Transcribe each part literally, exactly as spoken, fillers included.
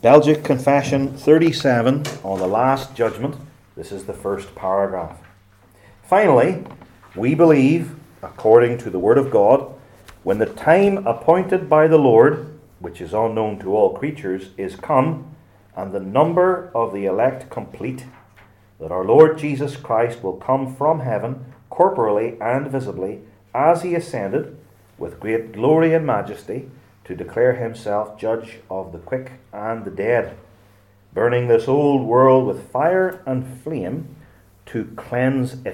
Belgic Confession thirty-seven on the Last Judgment. This is the first paragraph. Finally, we believe, according to the Word of God, when the time appointed by the Lord, which is unknown to all creatures, is come, and the number of the elect complete, that our Lord Jesus Christ will come from heaven, corporally and visibly, as he ascended, with great glory and majesty, to declare himself judge of the quick and the dead, burning this old world with fire and flame to cleanse it.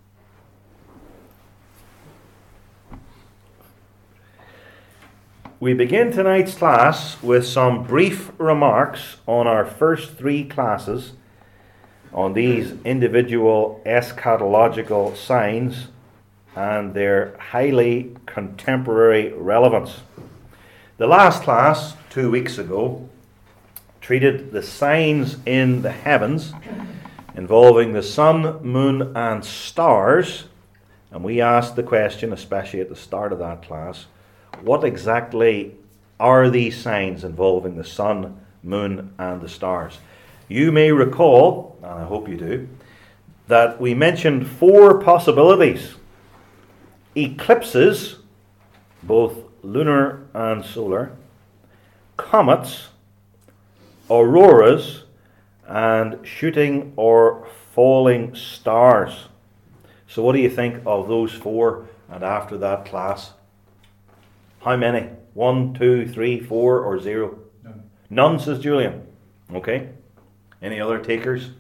We begin tonight's class with some brief remarks on our first three classes on these individual eschatological signs and their highly contemporary relevance. The last class, two weeks ago, treated the signs in the heavens involving the sun, moon, and stars, and we asked the question, especially at the start of that class, what exactly are these signs involving the sun, moon, and the stars? You may recall, and I hope you do, that we mentioned four possibilities. Eclipses, both lunar and solar, comets, auroras, and shooting or falling stars. So what do you think of those four? And after that class, how many? One, two, three, four, or zero? None. None, says Julian. Okay. Any other takers?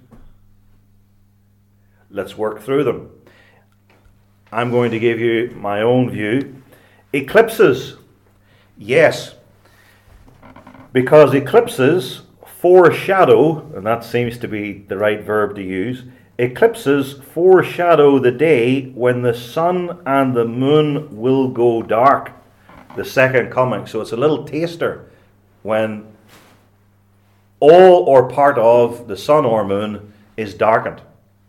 Let's work through them. I'm going to give you my own view. Eclipses. Yes. Because eclipses foreshadow, and that seems to be the right verb to use, eclipses foreshadow the day when the sun and the moon will go dark, the second coming. So it's a little taster when all or part of the sun or moon is darkened.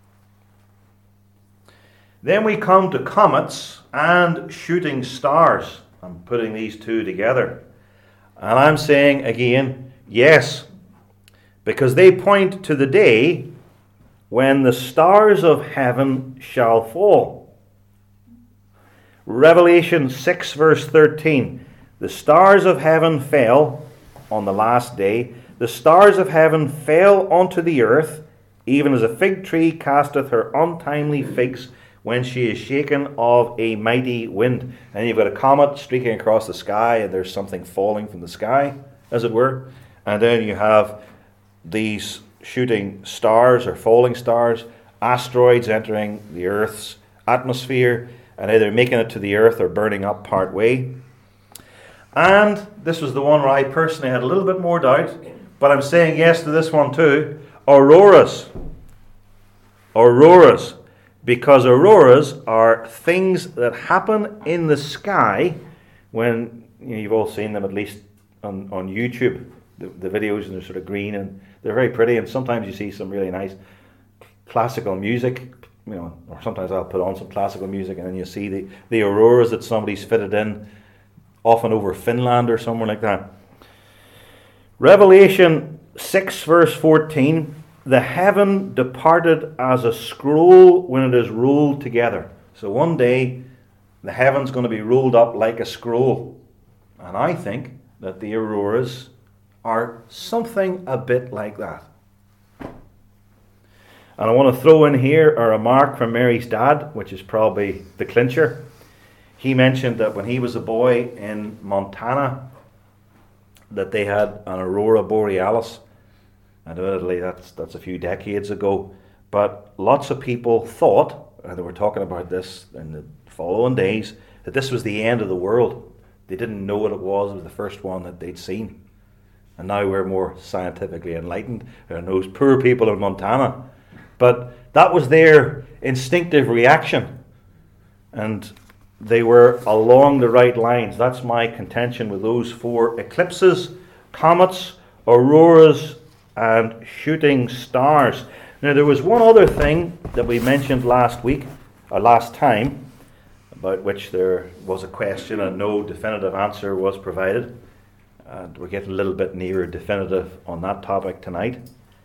Then we come to comets and shooting stars. I'm putting these two together. And I'm saying again, yes, because they point to the day when the stars of heaven shall fall. Revelation six verse thirteen, the stars of heaven fell on the last day. The stars of heaven fell onto the earth, even as a fig tree casteth her untimely figs when she is shaken of a mighty wind. And you've got a comet streaking across the sky, and there's something falling from the sky, as it were. And then you have these shooting stars or falling stars, asteroids entering the Earth's atmosphere and either making it to the Earth or burning up part way. And this was the one where I personally had a little bit more doubt, but I'm saying yes to this one too. Auroras. Auroras. Because auroras are things that happen in the sky when, you know, you've all seen them at least on, on YouTube, the, the videos, and they're sort of green and they're very pretty, and sometimes you see some really nice classical music, you know, or sometimes I'll put on some classical music and then you see the, the auroras that somebody's fitted in, often over Finland or somewhere like that. Revelation six verse fourteen, the heaven departed as a scroll when it is rolled together. So one day the heaven's going to be rolled up like a scroll. And I think that the auroras are something a bit like that. And I want to throw in here a remark from Mary's dad, which is probably the clincher. He mentioned that when he was a boy in Montana, that they had an aurora borealis. Admittedly, that's that's a few decades ago, but lots of people thought, and they were talking about this in the following days, that this was the end of the world. They didn't know what it was. It was the first one that they'd seen. And now we're more scientifically enlightened than those poor people in Montana. But that was their instinctive reaction. And they were along the right lines. That's my contention with those four eclipses, comets, auroras, and shooting stars. Now, there was one other thing that we mentioned last week, or last time, about which there was a question and no definitive answer was provided. And we're getting a little bit nearer definitive on that topic tonight.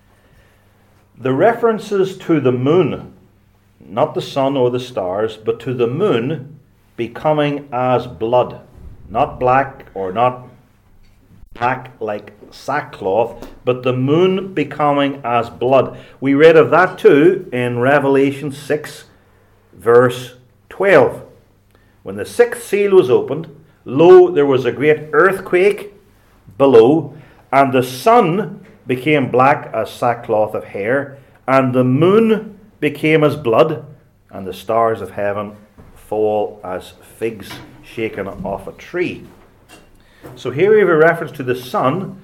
The references to the moon, not the sun or the stars, but to the moon becoming as blood, not black or not black like sackcloth, but the moon becoming as blood. We read of that too in Revelation six, verse twelve. When the sixth seal was opened, lo, there was a great earthquake below, and the sun became black as sackcloth of hair, and the moon became as blood, and the stars of heaven fall as figs shaken off a tree. So here we have a reference to the sun,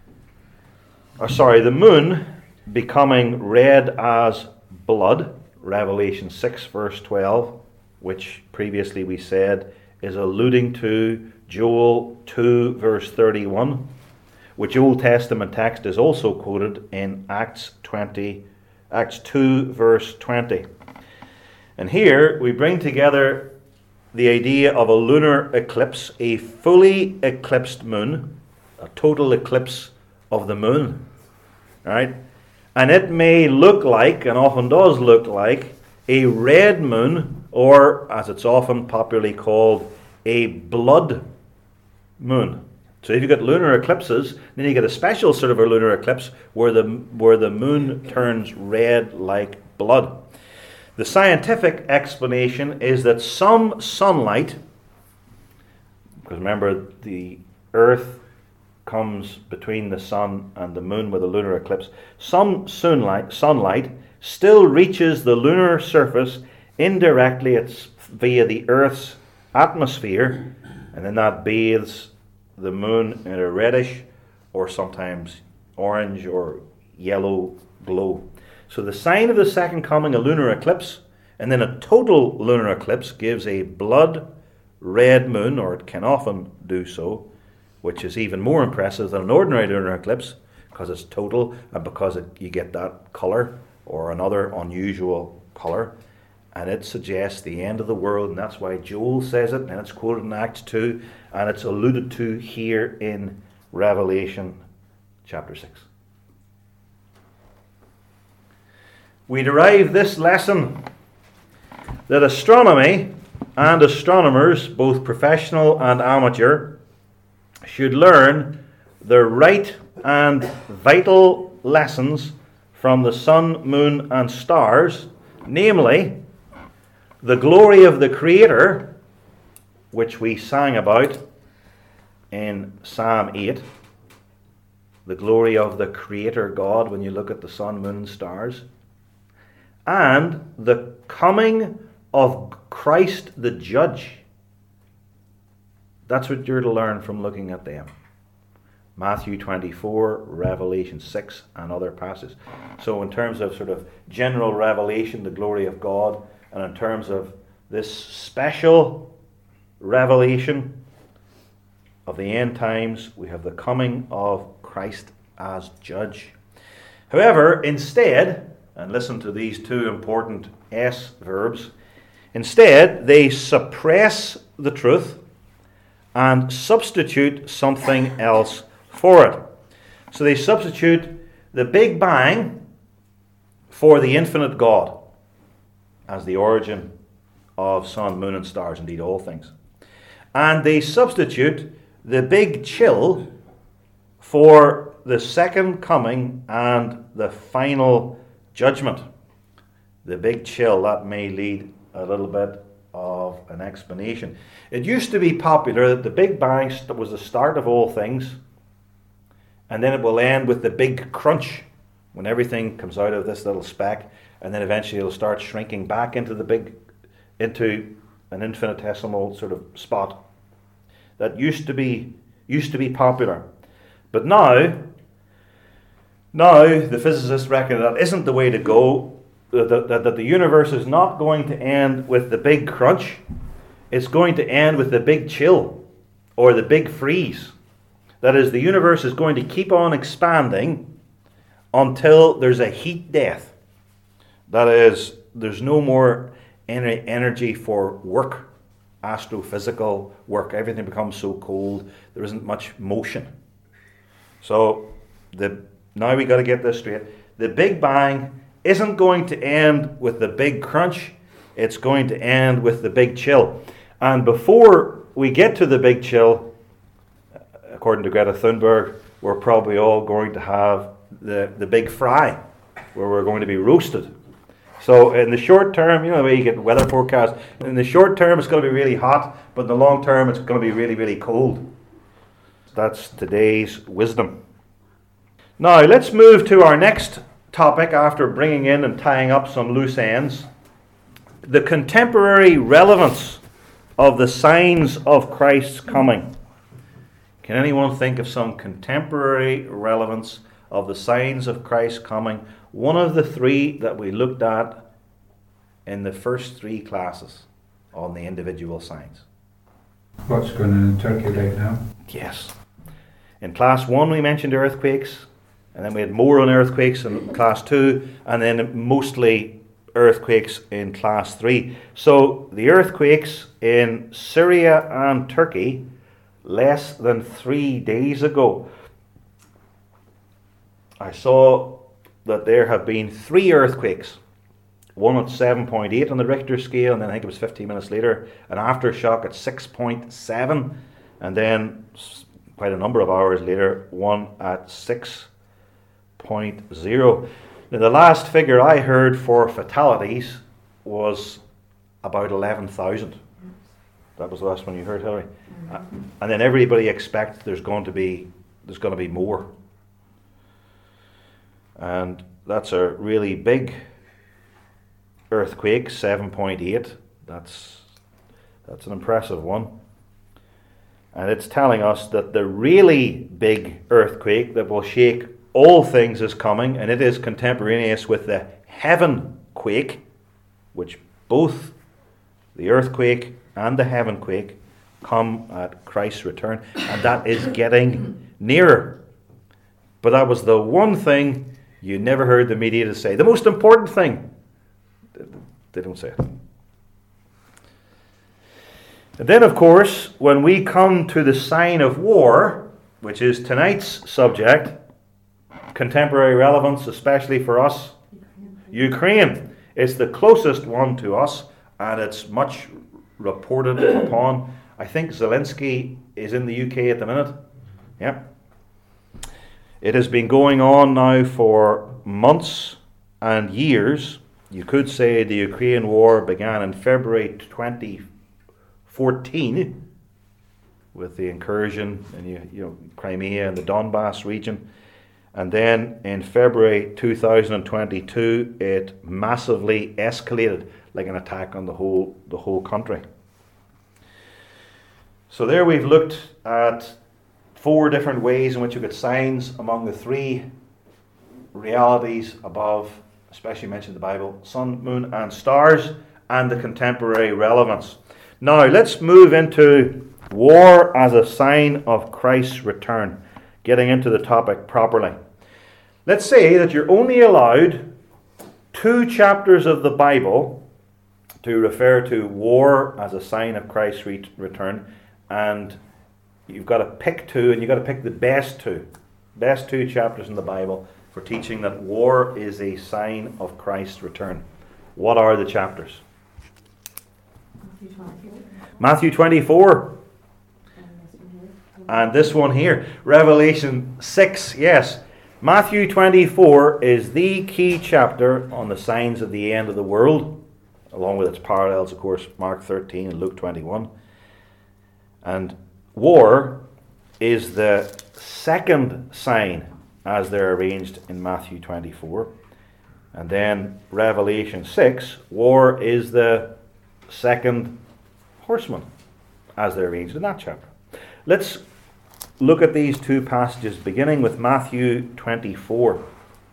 or sorry, the moon becoming red as blood, Revelation six, verse twelve, which previously we said is alluding to Joel two, verse thirty-one, which Old Testament text is also quoted in Acts twenty, Acts two, verse twenty. And here we bring together the idea of a lunar eclipse, a fully eclipsed moon, a total eclipse of the moon, right? And it may look like, and often does look like, a red moon, or as it's often popularly called, a blood moon. So if you get lunar eclipses, then you get a special sort of a lunar eclipse where the where the moon turns red like blood. The scientific explanation is that some sunlight, because remember the earth comes between the sun and the moon with a lunar eclipse, some sunlight, sunlight still reaches the lunar surface indirectly. It's via the earth's atmosphere, and then that bathes the moon in a reddish or sometimes orange or yellow glow. So the sign of the second coming, a lunar eclipse, and then a total lunar eclipse gives a blood red moon, or it can often do so, which is even more impressive than an ordinary lunar eclipse because it's total and because it, you get that colour or another unusual colour. And it suggests the end of the world, and that's why Joel says it, and it's quoted in Acts two, and it's alluded to here in Revelation chapter six. We derive this lesson that astronomy and astronomers, both professional and amateur, should learn the right and vital lessons from the sun, moon, and stars, namely the glory of the Creator, which we sang about in Psalm eight, the glory of the Creator God when you look at the sun, moon, and stars, and the coming of Christ the Judge. That's what you're to learn from looking at them. Matthew twenty-four, Revelation six, and other passages. So in terms of sort of general revelation, the glory of God, and in terms of this special revelation of the end times, we have the coming of Christ as Judge. However, instead, and listen to these two important S verbs, instead they suppress the truth and substitute something else for it. So they substitute the Big Bang for the infinite God as the origin of sun, moon, and stars, indeed all things. And they substitute the Big Chill for the second coming and the final judgment. The Big Chill, that may lead a little bit of an explanation. It used to be popular that the Big Bang was the start of all things, and then it will end with the Big Crunch, when everything comes out of this little speck, and then eventually it'll start shrinking back into the big, into an infinitesimal sort of spot. That used to be used to be popular, but now, now the physicists reckon that isn't the way to go. That, that, that the universe is not going to end with the Big Crunch. It's going to end with the Big Chill, or the Big Freeze. That is, the universe is going to keep on expanding until there's a heat death. That is, there's no more ener- energy for work, astrophysical work. Everything becomes so cold, there isn't much motion. So the now we got to get this straight. The Big Bang isn't going to end with the Big Crunch. It's going to end with the Big Chill. And before we get to the Big Chill, according to Greta Thunberg, we're probably all going to have the, the Big Fry, where we're going to be roasted. So in the short term, you know the way you get weather forecast, in the short term it's going to be really hot, but in the long term it's going to be really, really cold. That's today's wisdom. Now let's move to our next topic after bringing in and tying up some loose ends. The contemporary relevance of the signs of Christ's coming. Can anyone think of some contemporary relevance of the signs of Christ's coming? One of the three that we looked at in the first three classes on the individual signs. What's going on in Turkey right now? Yes. In class one we mentioned earthquakes, and then we had more on earthquakes in class two, and then mostly earthquakes in class three. So the earthquakes in Syria and Turkey less than three days ago. I saw that there have been three earthquakes. One at seven point eight on the Richter scale, and then I think it was fifteen minutes later, an aftershock at six point seven, and then quite a number of hours later, one at six point zero. Now, the last figure I heard for fatalities was about eleven thousand. That was the last one you heard, Hilary. Mm-hmm. Uh, and then everybody expects there's going to be there's going to be more. And that's a really big earthquake, seven point eight. That's that's an impressive one. And it's telling us that the really big earthquake that will shake all things is coming, and it is contemporaneous with the heaven quake, which both the earthquake and the heaven quake come at Christ's return, and that is getting nearer. But that was the one thing you never heard the media to say. The most important thing, they don't say it. And then, of course, when we come to the sign of war, which is tonight's subject, contemporary relevance, especially for us, Ukraine. It's the closest one to us, and it's much reported upon. I think Zelensky is in the U K at the minute. Yeah. It has been going on now for months and years. You could say the Ukraine war began in February twenty fourteen with the incursion in you, you know, Crimea and the Donbass region. And then in February two thousand twenty-two, it massively escalated, like an attack on the whole the whole country. So there we've looked at four different ways in which you get signs among the three realities above, especially mentioned in the Bible: sun, moon, and stars, and the contemporary relevance. Now let's move into war as a sign of Christ's return, getting into the topic properly. Let's say that you're only allowed two chapters of the Bible to refer to war as a sign of Christ's re- return, and you've got to pick two, and you've got to pick the best two, best two chapters in the Bible for teaching that war is a sign of Christ's return. What are the chapters? Matthew twenty-four. And this one here, Revelation six, yes. Matthew twenty-four is the key chapter on the signs of the end of the world, along with its parallels, of course, Mark thirteen and Luke twenty-one. And war is the second sign as they're arranged in Matthew twenty-four. And then Revelation six, war is the second horseman as they're arranged in that chapter. Let's look at these two passages, beginning with Matthew twenty-four.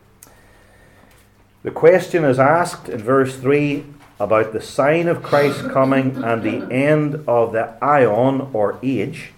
The question is asked in verse three about the sign of Christ's coming and the end of the aion, or age.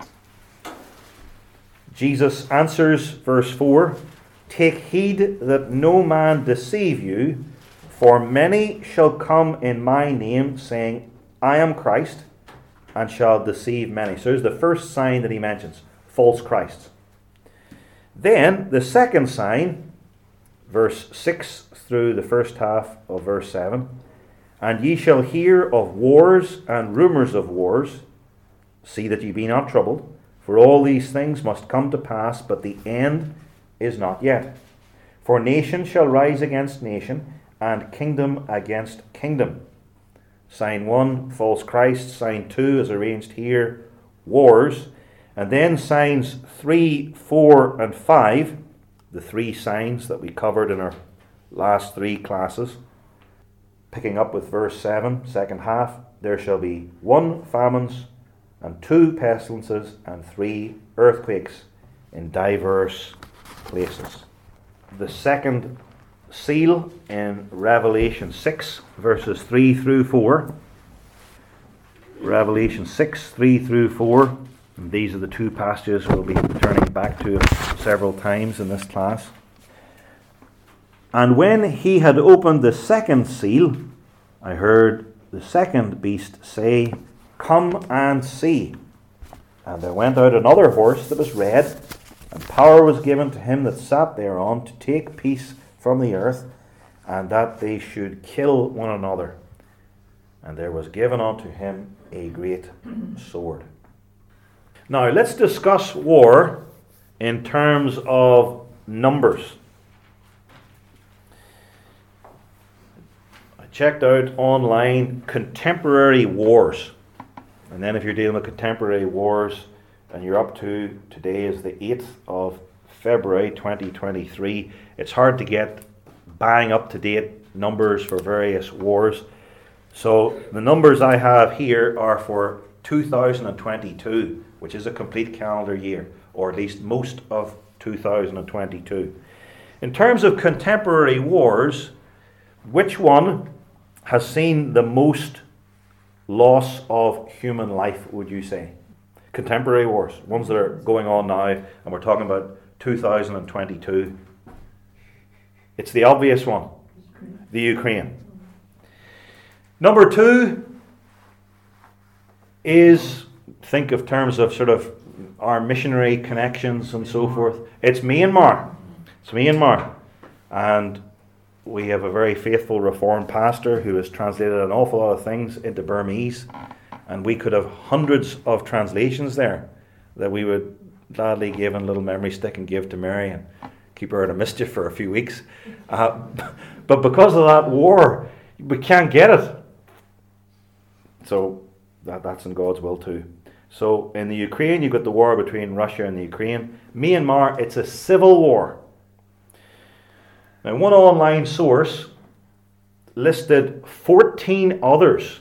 Jesus answers, verse four, "Take heed that no man deceive you, for many shall come in my name, saying, I am Christ, and shall deceive many." So there's the first sign that he mentions, false Christs. Then the second sign, verse six through the first half of verse seven, and ye shall hear of wars and rumours of wars. See that ye be not troubled, for all these things must come to pass, but the end is not yet. For nation shall rise against nation, and kingdom against kingdom. Sign one, false Christ. Sign two, as arranged here, wars. And then signs three, four, and five, the three signs that we covered in our last three classes. Picking up with verse seven, second half, there shall be one famines, and two pestilences, and three earthquakes in diverse places. The second seal in Revelation six, verses three through four. Revelation six, three through four. And these are the two passages we'll be returning back to several times in this class. And when he had opened the second seal, I heard the second beast say, Come and see. And there went out another horse that was red, and power was given to him that sat thereon to take peace from the earth, and that they should kill one another. And there was given unto him a great sword. Now let's discuss war in terms of numbers. I checked out online contemporary wars. And then if you're dealing with contemporary wars, and you're up to, today is the eighth of February twenty twenty-three, it's hard to get bang up to date numbers for various wars. So the numbers I have here are for two thousand twenty-two, which is a complete calendar year, or at least most of two thousand twenty-two. In terms of contemporary wars, which one has seen the most loss of human life, would you say? Contemporary wars, ones that are going on now, and we're talking about two thousand twenty-two. It's the obvious one, the Ukraine. Number two is, think of terms of sort of our missionary connections and so forth. It's Myanmar. It's Myanmar. And we have a very faithful Reformed pastor who has translated an awful lot of things into Burmese. And we could have hundreds of translations there that we would gladly give in a little memory stick and give to Mary and keep her out of mischief for a few weeks. Uh, but because of that war, we can't get it. So that, that's in God's will too. So in the Ukraine, you've got the war between Russia and the Ukraine. Myanmar, it's a civil war. Now, one online source listed fourteen others,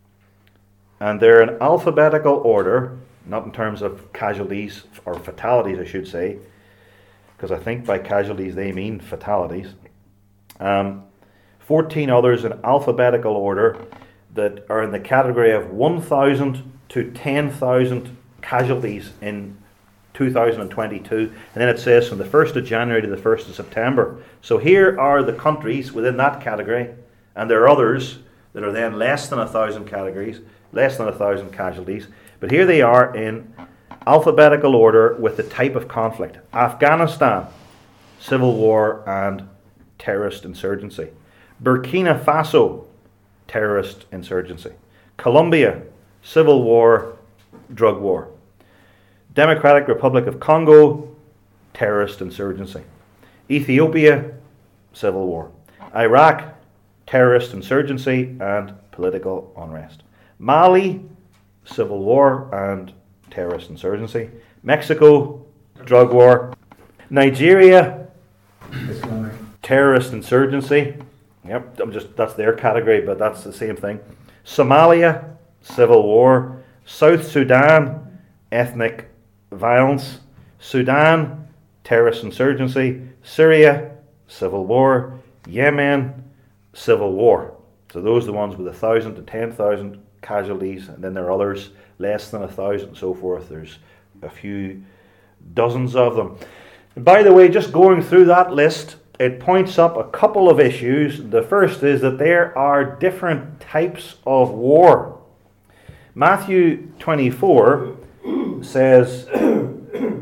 and they're in alphabetical order, not in terms of casualties, or fatalities I should say, because I think by casualties they mean fatalities. Um, fourteen others in alphabetical order that are in the category of one thousand to ten thousand casualties in two thousand twenty-two, and then it says from the first of January to the first of September. So here are the countries within that category, and there are others that are then less than a thousand categories, less than a thousand casualties, but here they are in alphabetical order with the type of conflict. Afghanistan, civil war and terrorist insurgency. Burkina Faso, terrorist insurgency. Colombia, civil war, drug war. Democratic Republic of Congo, terrorist insurgency. Ethiopia, civil war. Iraq, terrorist insurgency and political unrest. Mali, civil war and terrorist insurgency. Mexico, drug war. Nigeria, Islamic. terrorist insurgency. Yep, I'm just that's their category, but that's the same thing. Somalia, civil war. South Sudan, ethnic violence. Sudan, terrorist insurgency. Syria, civil war. Yemen, civil war. So those are the ones with a thousand to ten thousand casualties, and then there are others less than a thousand and so forth. There's a few dozens of them. And by the way, just going through that list, it points up a couple of issues. The first is that there are different types of war. Matthew twenty-four says,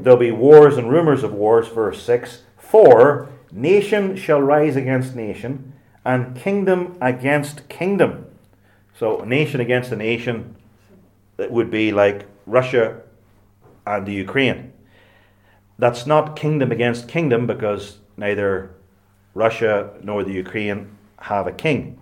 there'll be wars and rumors of wars, verse six. For nation shall rise against nation, and kingdom against kingdom. So a nation against a nation, that would be like Russia and the Ukraine. That's not kingdom against kingdom, because neither Russia nor the Ukraine have a king.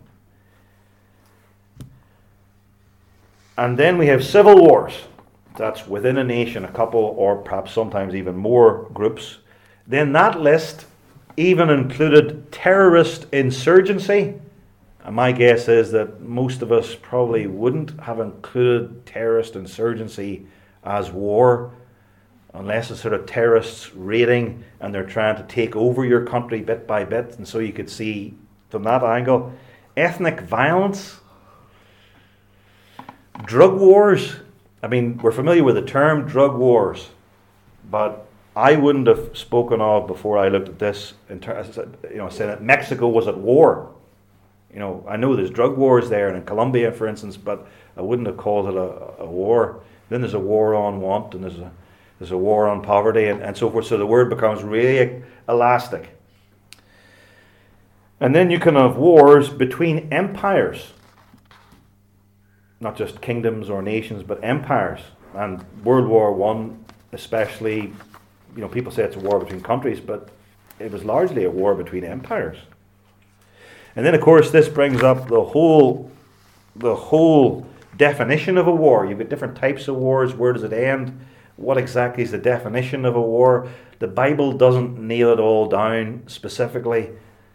And then we have civil wars. That's within a nation, a couple or perhaps sometimes even more groups. Then that list even included terrorist insurgency. And my guess is that most of us probably wouldn't have included terrorist insurgency as war, unless it's sort of terrorists raiding and they're trying to take over your country bit by bit. And so you could see from that angle. Ethnic violence, drug wars. I mean, we're familiar with the term drug wars, but I wouldn't have spoken of before I looked at this, in terms, you know, saying that Mexico was at war. You know, I know there's drug wars there, and in Colombia, for instance, but I wouldn't have called it a, a war. Then there's a war on want, and there's a there's a war on poverty, and, and so forth. So the word becomes really elastic. And then you can have wars between empires, not just kingdoms or nations, but empires. And World War One, especially, you know, people say it's a war between countries, but it was largely a war between empires. And then, of course, this brings up the whole, the whole definition of a war. You've got different types of wars. Where does it end? What exactly is the definition of a war? The Bible doesn't nail it all down specifically.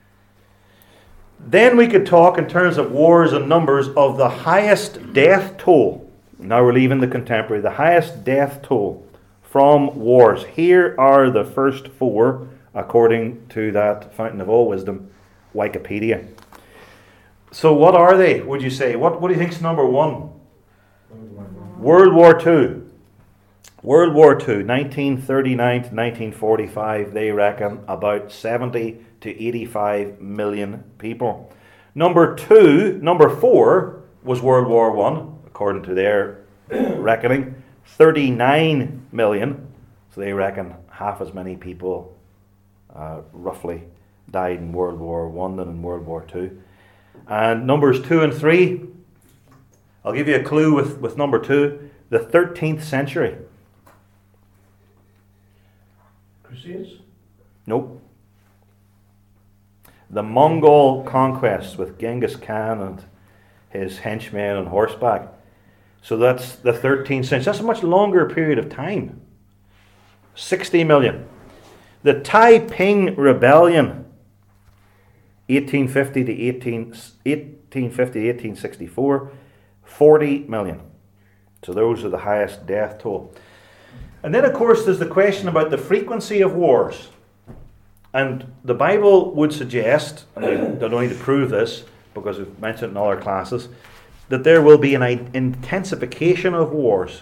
Then we could talk in terms of wars and numbers of the highest death toll. Now we're leaving the contemporary. The highest death toll from wars. Here are the first four, according to that Fountain of All Wisdom, Wikipedia. So what are they, would you say? What, what do you think is number one? World War Two. World War Two, nineteen thirty-nine to nineteen forty-five, they reckon about seventy to eighty-five million people. Number two, number four was World War One, according to their reckoning, thirty-nine million. So they reckon half as many people uh, roughly died in World War One than in World War Two. And numbers two and three, I'll give you a clue with, with number two, the thirteenth century. Crusades? Nope. The Mongol conquest with Genghis Khan and his henchmen on horseback. So that's the thirteenth century. That's a much longer period of time. sixty million. The Taiping Rebellion, eighteen fifty to eighteen, eighteen fifty to eighteen sixty-four, forty million. So those are the highest death toll. And then, of course, there's the question about the frequency of wars. And the Bible would suggest, and I don't need to prove this because we've mentioned it in other classes, that there will be an intensification of wars.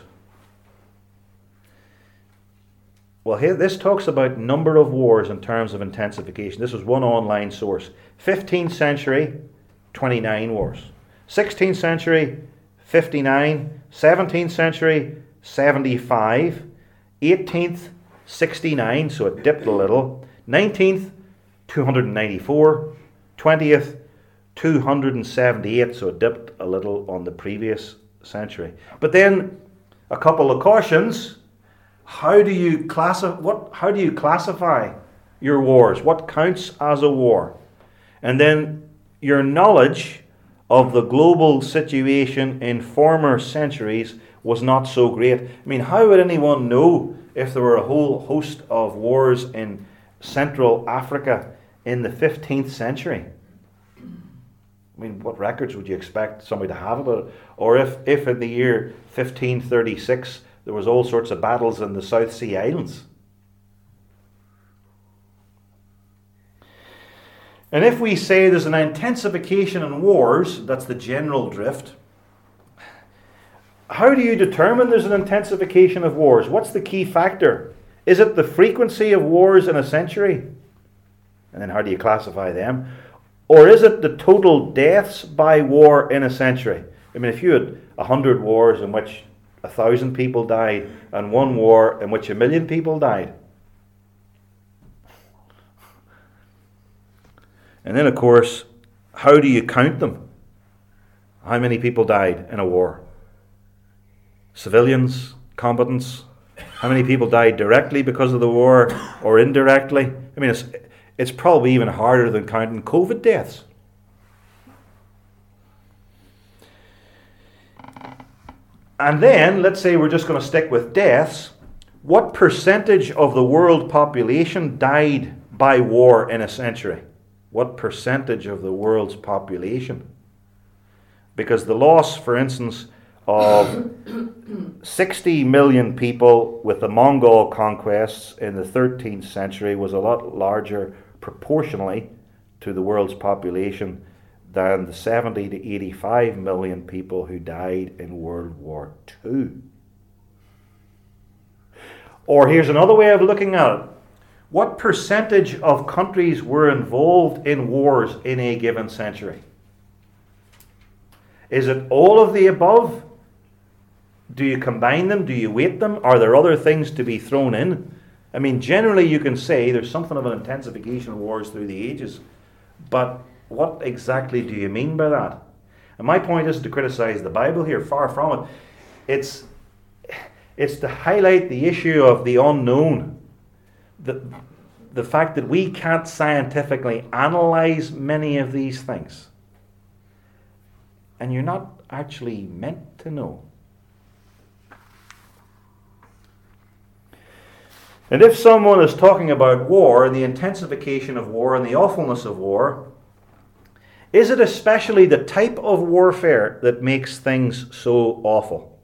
Well, here, this talks about number of wars in terms of intensification. This was one online source. fifteenth century, twenty-nine wars. sixteenth century, fifty-nine. seventeenth century, seventy-five. eighteenth, sixty-nine, so it dipped a little. nineteenth, two hundred ninety-four. twentieth, two hundred seventy-eight, so it dipped a little on the previous century. But then, a couple of cautions. How do you classi- what, how do you classify your wars? What counts as a war? And then your knowledge of the global situation in former centuries was not so great. I mean, how would anyone know if there were a whole host of wars in Central Africa in the fifteenth century? I mean, what records would you expect somebody to have about it? Or if, if in the year fifteen thirty-six there was all sorts of battles in the South Sea Islands. And if we say there's an intensification in wars, that's the general drift, how do you determine there's an intensification of wars? What's the key factor? Is it the frequency of wars in a century? And then how do you classify them? Or is it the total deaths by war in a century? I mean, if you had a hundred wars in which a thousand people died, and one war in which a million people died. And then, of course, how do you count them? How many people died in a war? Civilians, combatants? How many people died directly because of the war or indirectly? I mean, it's, it's probably even harder than counting COVID deaths. And then, let's say we're just going to stick with deaths. What percentage of the world population died by war in a century? What percentage of the world's population? Because the loss, for instance, of sixty million people with the Mongol conquests in the thirteenth century was a lot larger proportionally to the world's population than the seventy to eighty-five million people who died in World War Two. Or here's another way of looking at it. What percentage of countries were involved in wars in a given century? Is it all of the above? Do you combine them? Do you weight them? Are there other things to be thrown in? I mean, generally you can say there's something of an intensification of wars through the ages, but what exactly do you mean by that? And my point isn't to criticize the Bible here, far from it. It's, it's to highlight the issue of the unknown. The, the fact that we can't scientifically analyze many of these things. And you're not actually meant to know. And if someone is talking about war and the intensification of war and the awfulness of war, is it especially the type of warfare that makes things so awful?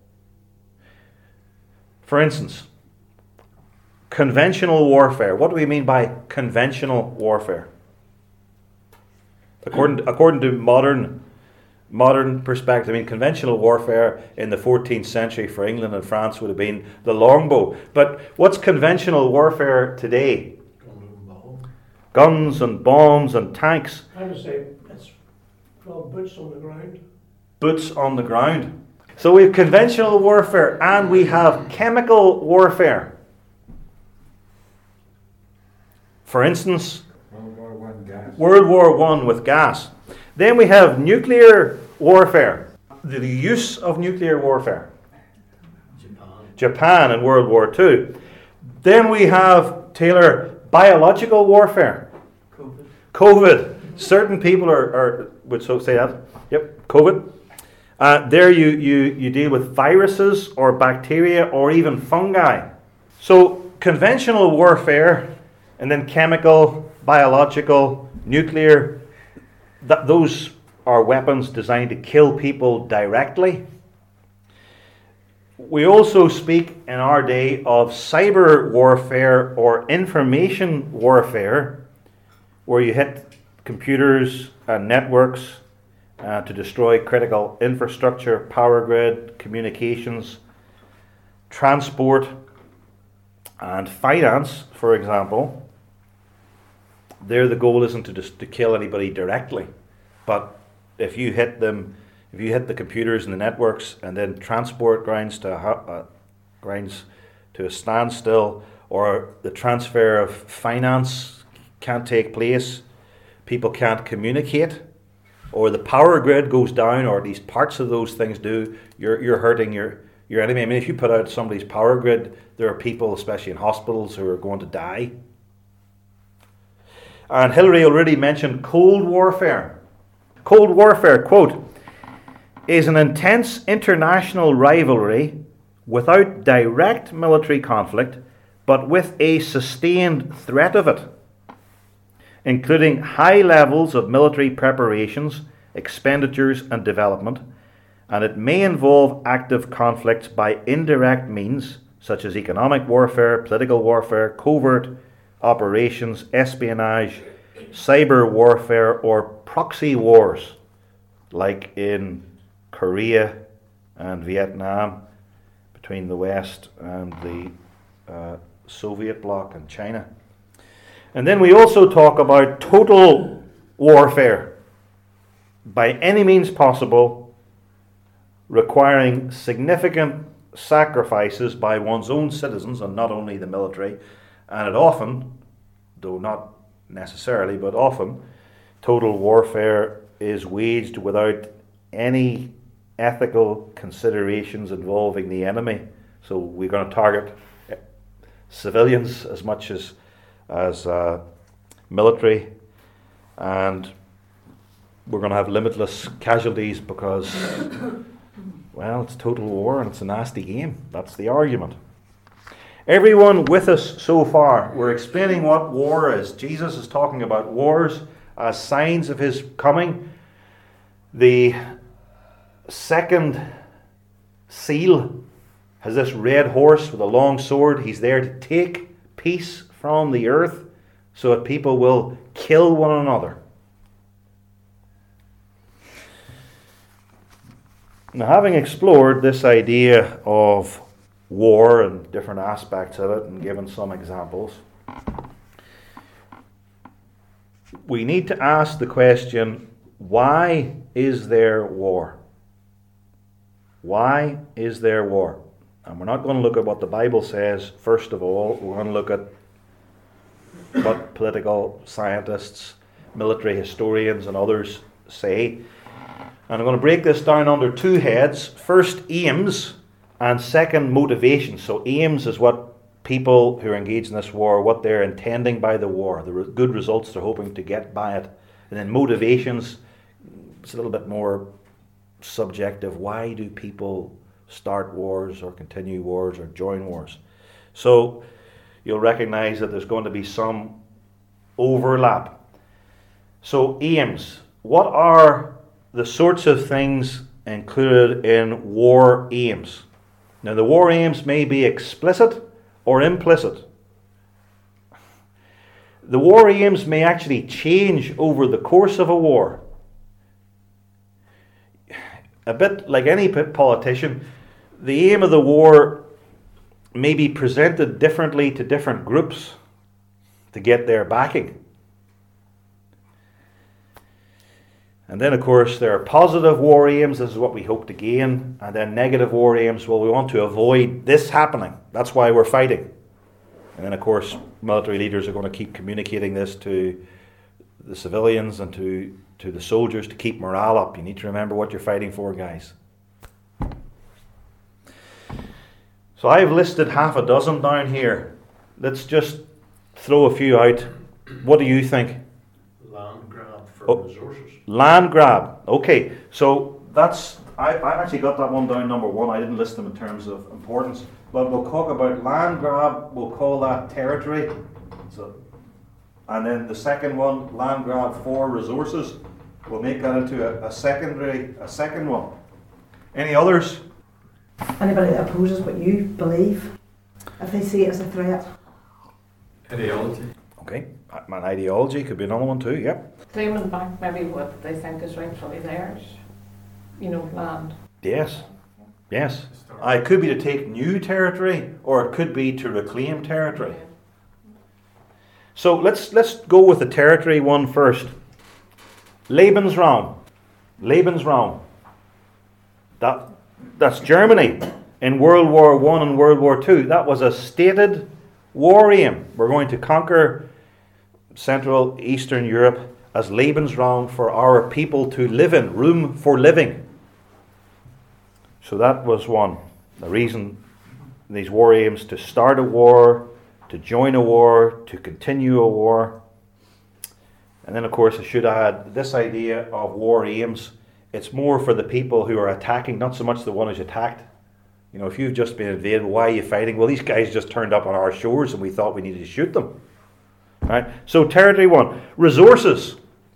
For instance, conventional warfare. What do we mean by conventional warfare? According to, according to modern modern perspective, I mean, conventional warfare in the fourteenth century for England and France would have been the longbow. But what's conventional warfare today? Guns and bombs and tanks. I would say it's called boots on the ground. Boots on the ground. So we have conventional warfare and we have chemical warfare. For instance, World War One gas. World War One with gas. Then we have nuclear warfare. The use of nuclear warfare. Japan. Japan in World War Two. Then we have, Taylor, biological warfare. COVID. COVID. Certain people are, are would so say that. Yep, COVID. Uh, there you, you, you deal with viruses or bacteria or even fungi. So conventional warfare and then chemical, biological, nuclear, th- those are weapons designed to kill people directly. We also speak in our day of cyber warfare or information warfare, where you hit computers and networks uh, to destroy critical infrastructure, power grid, communications, transport, and finance, for example. There the goal isn't to just to kill anybody directly, but if you hit them, if you hit the computers and the networks, and then transport grinds to a, uh, grinds to a standstill, or the transfer of finance can't take place, people can't communicate, or the power grid goes down, or at least parts of those things do, you're you're hurting your your enemy. I mean, if you put out somebody's power grid, there are people, especially in hospitals, who are going to die. And Hillary already mentioned Cold Warfare. Cold Warfare, quote, is an intense international rivalry without direct military conflict, but with a sustained threat of it, including high levels of military preparations, expenditures and development, and it may involve active conflicts by indirect means, such as economic warfare, political warfare, covert operations, espionage, cyber warfare, or proxy wars, like in Korea and Vietnam, between the West and the uh, Soviet bloc and China. And then we also talk about total warfare, by any means possible, requiring significant sacrifices by one's own citizens, and not only the military, and it often, though not necessarily, but often, total warfare is waged without any ethical considerations involving the enemy. So we're going to target civilians as much as as uh, military, and we're going to have limitless casualties because, well, it's total war and it's a nasty game. That's the argument. Everyone with us so far, we're explaining what war is. Jesus is talking about wars as signs of his coming. The second seal has this red horse with a long sword. He's there to take peace from the earth so that people will kill one another. Now, having explored this idea of war and different aspects of it and given some examples, we need to ask the question, why is there war? Why is there war? And we're not going to look at what the Bible says first of all. We're going to look at what political scientists, military historians and others say. And I'm going to break this down under two heads. First, aims, and second, motivation. So aims is what people who are engaged in this war, what they're intending by the war, the re- good results they're hoping to get by it. And then motivations, it's a little bit more subjective. Why do people start wars or continue wars or join wars? So you'll recognize that there's going to be some overlap. So aims. What are the sorts of things included in war aims? Now, the war aims may be explicit or implicit. The war aims may actually change over the course of a war. A bit like any politician, the aim of the war may be presented differently to different groups to get their backing. And then, of course, there are positive war aims. This is what we hope to gain. And then negative war aims. Well, we want to avoid this happening. That's why we're fighting. And then, of course, military leaders are going to keep communicating this to the civilians and to, to the soldiers to keep morale up. You need to remember what you're fighting for, guys. So I've listed half a dozen down here. Let's just throw a few out. What do you think? Land grab for Oh. resources. Land grab. Okay, so that's, I, I actually got that one down number one. I didn't list them in terms of importance. But we'll talk about land grab. We'll call that territory. So, and then the second one, land grab for resources. We'll make that into a, a secondary, a second one. Any others? Anybody that opposes what you believe, if they see it as a threat. Ideology. Okay, an ideology could be another one too, yep. Claiming back maybe what they think is rightfully theirs, you know, land. Yes, yes. Uh, it could be to take new territory, or it could be to reclaim territory. So let's let's go with the territory one first. Lebensraum. Lebensraum. That, that's Germany in World War One and World War Two. That was a stated war aim. We're going to conquer Central Eastern Europe as Lebensraum for our people to live in, room for living. So that was one. The reason these war aims to start a war, to join a war, to continue a war. And then, of course, I should add this idea of war aims. It's more for the people who are attacking, not so much the one who's attacked. You know, if you've just been invaded, why are you fighting? Well, these guys just turned up on our shores and we thought we needed to shoot them. Right? So, territory one. Resources.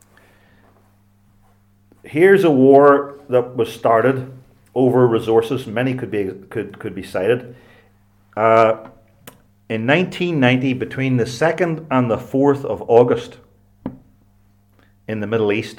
Here's a war that was started over resources. Many could be could could be cited. Uh, in nineteen ninety, between the second and the fourth of August, in the Middle East,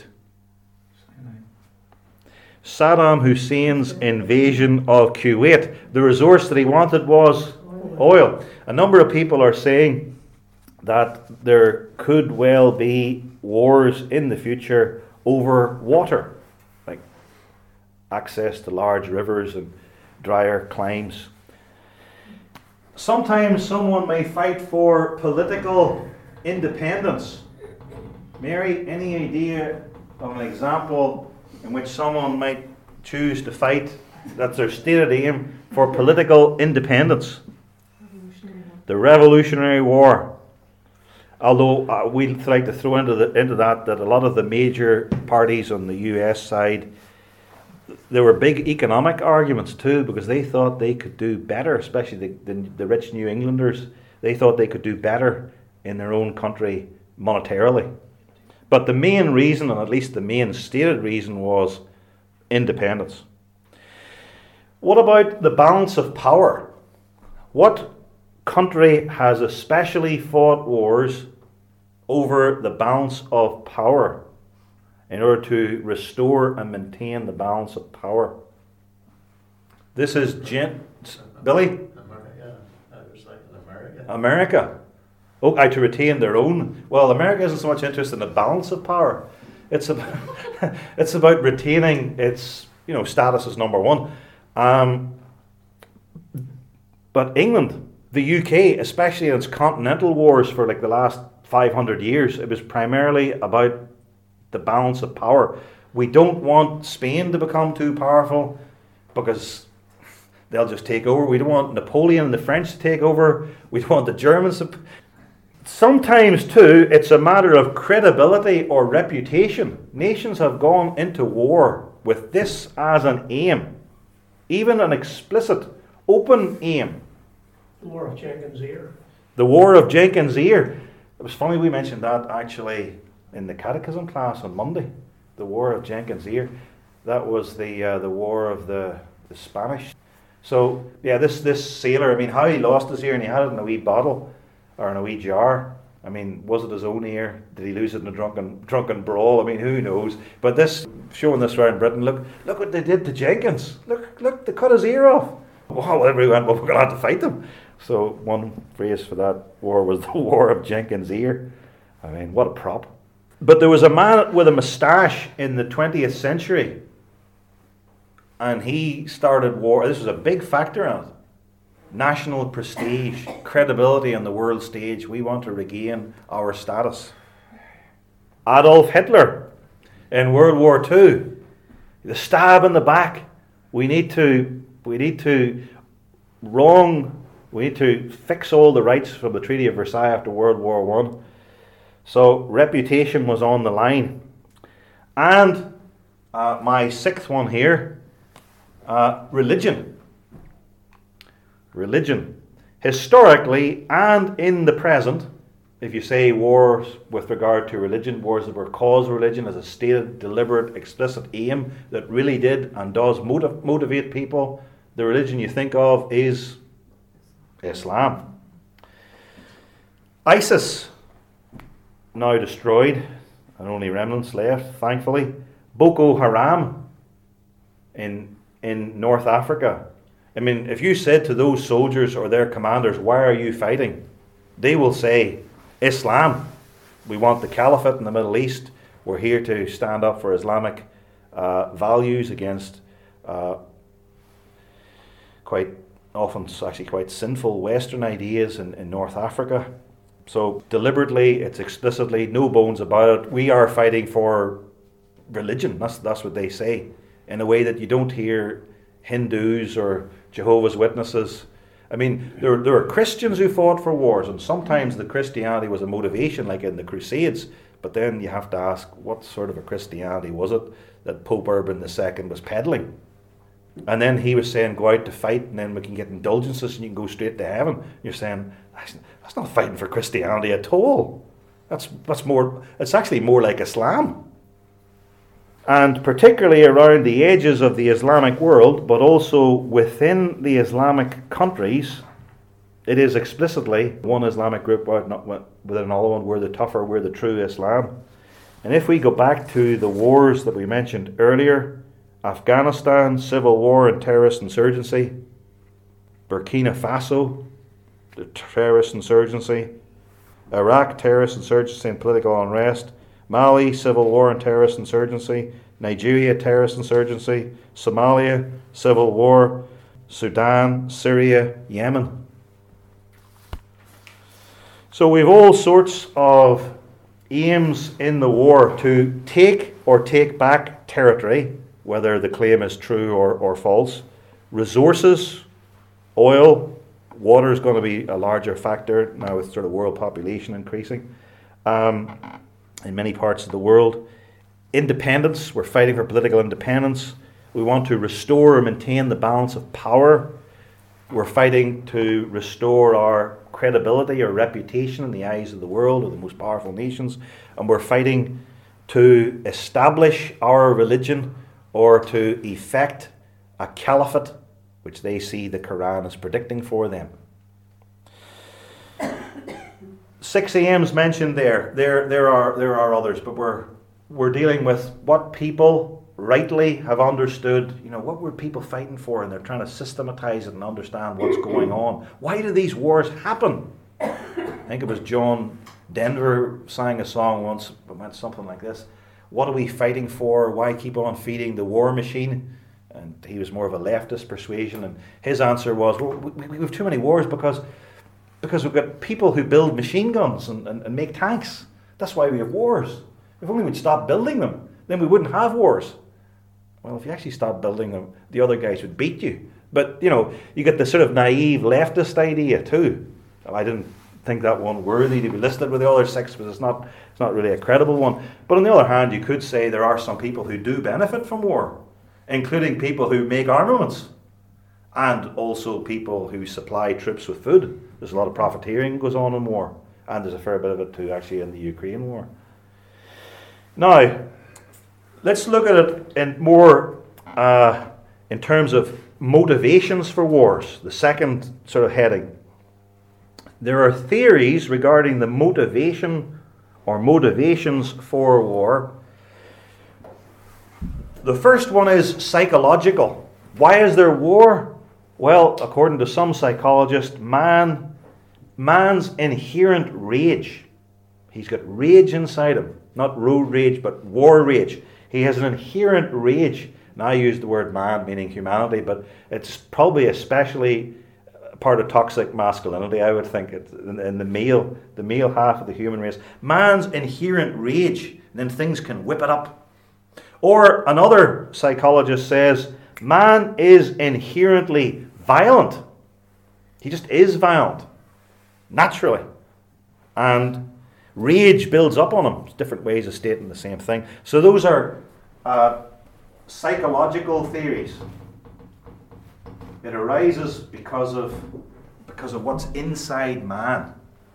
Saddam Hussein's invasion of Kuwait. The resource that he wanted was oil. A number of people are saying that there could well be wars in the future over water, like access to large rivers and drier climes. Sometimes someone may fight for political independence. Mary, any idea of an example in which someone might choose to fight, that's their stated aim, for political independence? The Revolutionary War. Although uh, we'd like to throw into the, into that that a lot of the major parties on the U S side, there were big economic arguments too, because they thought they could do better, especially the, the, the rich New Englanders. They thought they could do better in their own country monetarily. But the main reason, and at least the main stated reason, was independence. What about the balance of power? What country has especially fought wars over the balance of power in order to restore and maintain the balance of power? This is Gen- Billy? America. I was like in America. America. Oh, I to retain their own. Well, America isn't so much interested in the balance of power. It's about it's about retaining its, you know, status as number one. Um, but England, the U K, especially in its continental wars for like the last five hundred years, it was primarily about the balance of power. We don't want Spain to become too powerful because they'll just take over. We don't want Napoleon and the French to take over. We don't want the Germans to... Sometimes too, it's a matter of credibility or reputation. Nations have gone into war with this as an aim, even an explicit, open aim. The War of Jenkins' Ear. The War of Jenkins' Ear. It was funny we mentioned that actually in the catechism class on Monday. The War of Jenkins' Ear. That was the uh, the war of the, the Spanish. So yeah, this this sailor. I mean, how he lost his ear, and he had it in a wee bottle or in a wee jar. I mean, was it his own ear? Did he lose it in a drunken drunken brawl? I mean, who knows? But this, showing this around Britain, look look what they did to Jenkins. Look look, they cut his ear off. Well, everyone went, well, we're going to have to fight them. So one phrase for that war was the War of Jenkins' Ear. I mean, what a prop. But there was a man with a moustache in the twentieth century, and he started war. This was a big factor in it. National prestige, credibility on the world stage. We want to regain our status. Adolf Hitler in World War Two. The stab in the back. We need to, we need to wrong, we need to fix all the rights from the Treaty of Versailles after World War One. So reputation was on the line. And uh, my sixth one here, uh, religion. Religion. Historically and in the present, if you say wars with regard to religion, wars that were caused religion as a stated, deliberate, explicit aim that really did and does motiv- motivate people, the religion you think of is Islam. ISIS, now destroyed, and only remnants left, thankfully. Boko Haram in in North Africa. I mean, if you said to those soldiers or their commanders, why are you fighting? They will say, Islam. We want the caliphate in the Middle East. We're here to stand up for Islamic uh, values against uh, quite often, actually quite sinful Western ideas in, in North Africa. So deliberately, it's explicitly, no bones about it. We are fighting for religion. That's that's what they say, in a way that you don't hear Hindus or Jehovah's Witnesses. I mean, there there are Christians who fought for wars, and sometimes the Christianity was a motivation, like in the Crusades. But then you have to ask, what sort of a Christianity was it that Pope Urban the Second was peddling? And then he was saying, go out to fight, and then we can get indulgences, and you can go straight to heaven. You're saying, that's, that's not fighting for Christianity at all. That's that's more. It's actually more like Islam. And particularly around the edges of the Islamic world, but also within the Islamic countries, it is explicitly one Islamic group with another one. We're the tougher, we're the true Islam. And if we go back to the wars that we mentioned earlier, Afghanistan, civil war and terrorist insurgency, Burkina Faso, the terrorist insurgency, Iraq, terrorist insurgency and political unrest, Mali, civil war and terrorist insurgency, Nigeria, terrorist insurgency, Somalia, civil war, Sudan, Syria, Yemen. So we've all sorts of aims in the war to take or take back territory, whether the claim is true or, or false. Resources, oil, water is going to be a larger factor now with sort of world population increasing um, in many parts of the world. Independence, we're fighting for political independence. We want to restore or maintain the balance of power. We're fighting to restore our credibility or reputation in the eyes of the world, of the most powerful nations. And we're fighting to establish our religion or to effect a caliphate, which they see the Quran as predicting for them. Six aims mentioned there. There, there are there are others, but we're we're dealing with what people rightly have understood. You know, what were people fighting for, and they're trying to systematize it and understand what's going on. Why do these wars happen? I think it was John Denver sang a song once, it went something like this: "What are we fighting for? Why keep on feeding the war machine?" And he was more of a leftist persuasion, and his answer was, well, we, we have too many wars because because we've got people who build machine guns and, and, and make tanks. That's why we have wars. If only we'd stop building them, then we wouldn't have wars. Well, if you actually stop building them, the other guys would beat you. But, you know, you get this sort of naive leftist idea too. I didn't think that one worthy to be listed with the other six, because it's not, it's not really a credible one. But on the other hand, you could say there are some people who do benefit from war, including people who make armaments and also people who supply troops with food. There's a lot of profiteering goes on in war, and there's a fair bit of it too actually in the Ukraine war. Now, let's look at it in more uh, in terms of motivations for wars, the second sort of heading. There are theories regarding the motivation or motivations for war. The first one is psychological. Why is there war? Well, according to some psychologists, man, man's inherent rage. He's got rage inside him. Not road rage, but war rage. He has an inherent rage. Now I use the word man, meaning humanity, but it's probably especially part of toxic masculinity, I would think, it's in, in the male, the male half of the human race. Man's inherent rage, and then things can whip it up. Or another psychologist says, man is inherently violent. He just is violent, naturally. And rage builds up on him. There's different ways of stating the same thing. So those are uh, psychological theories. It arises because of, because of what's inside man.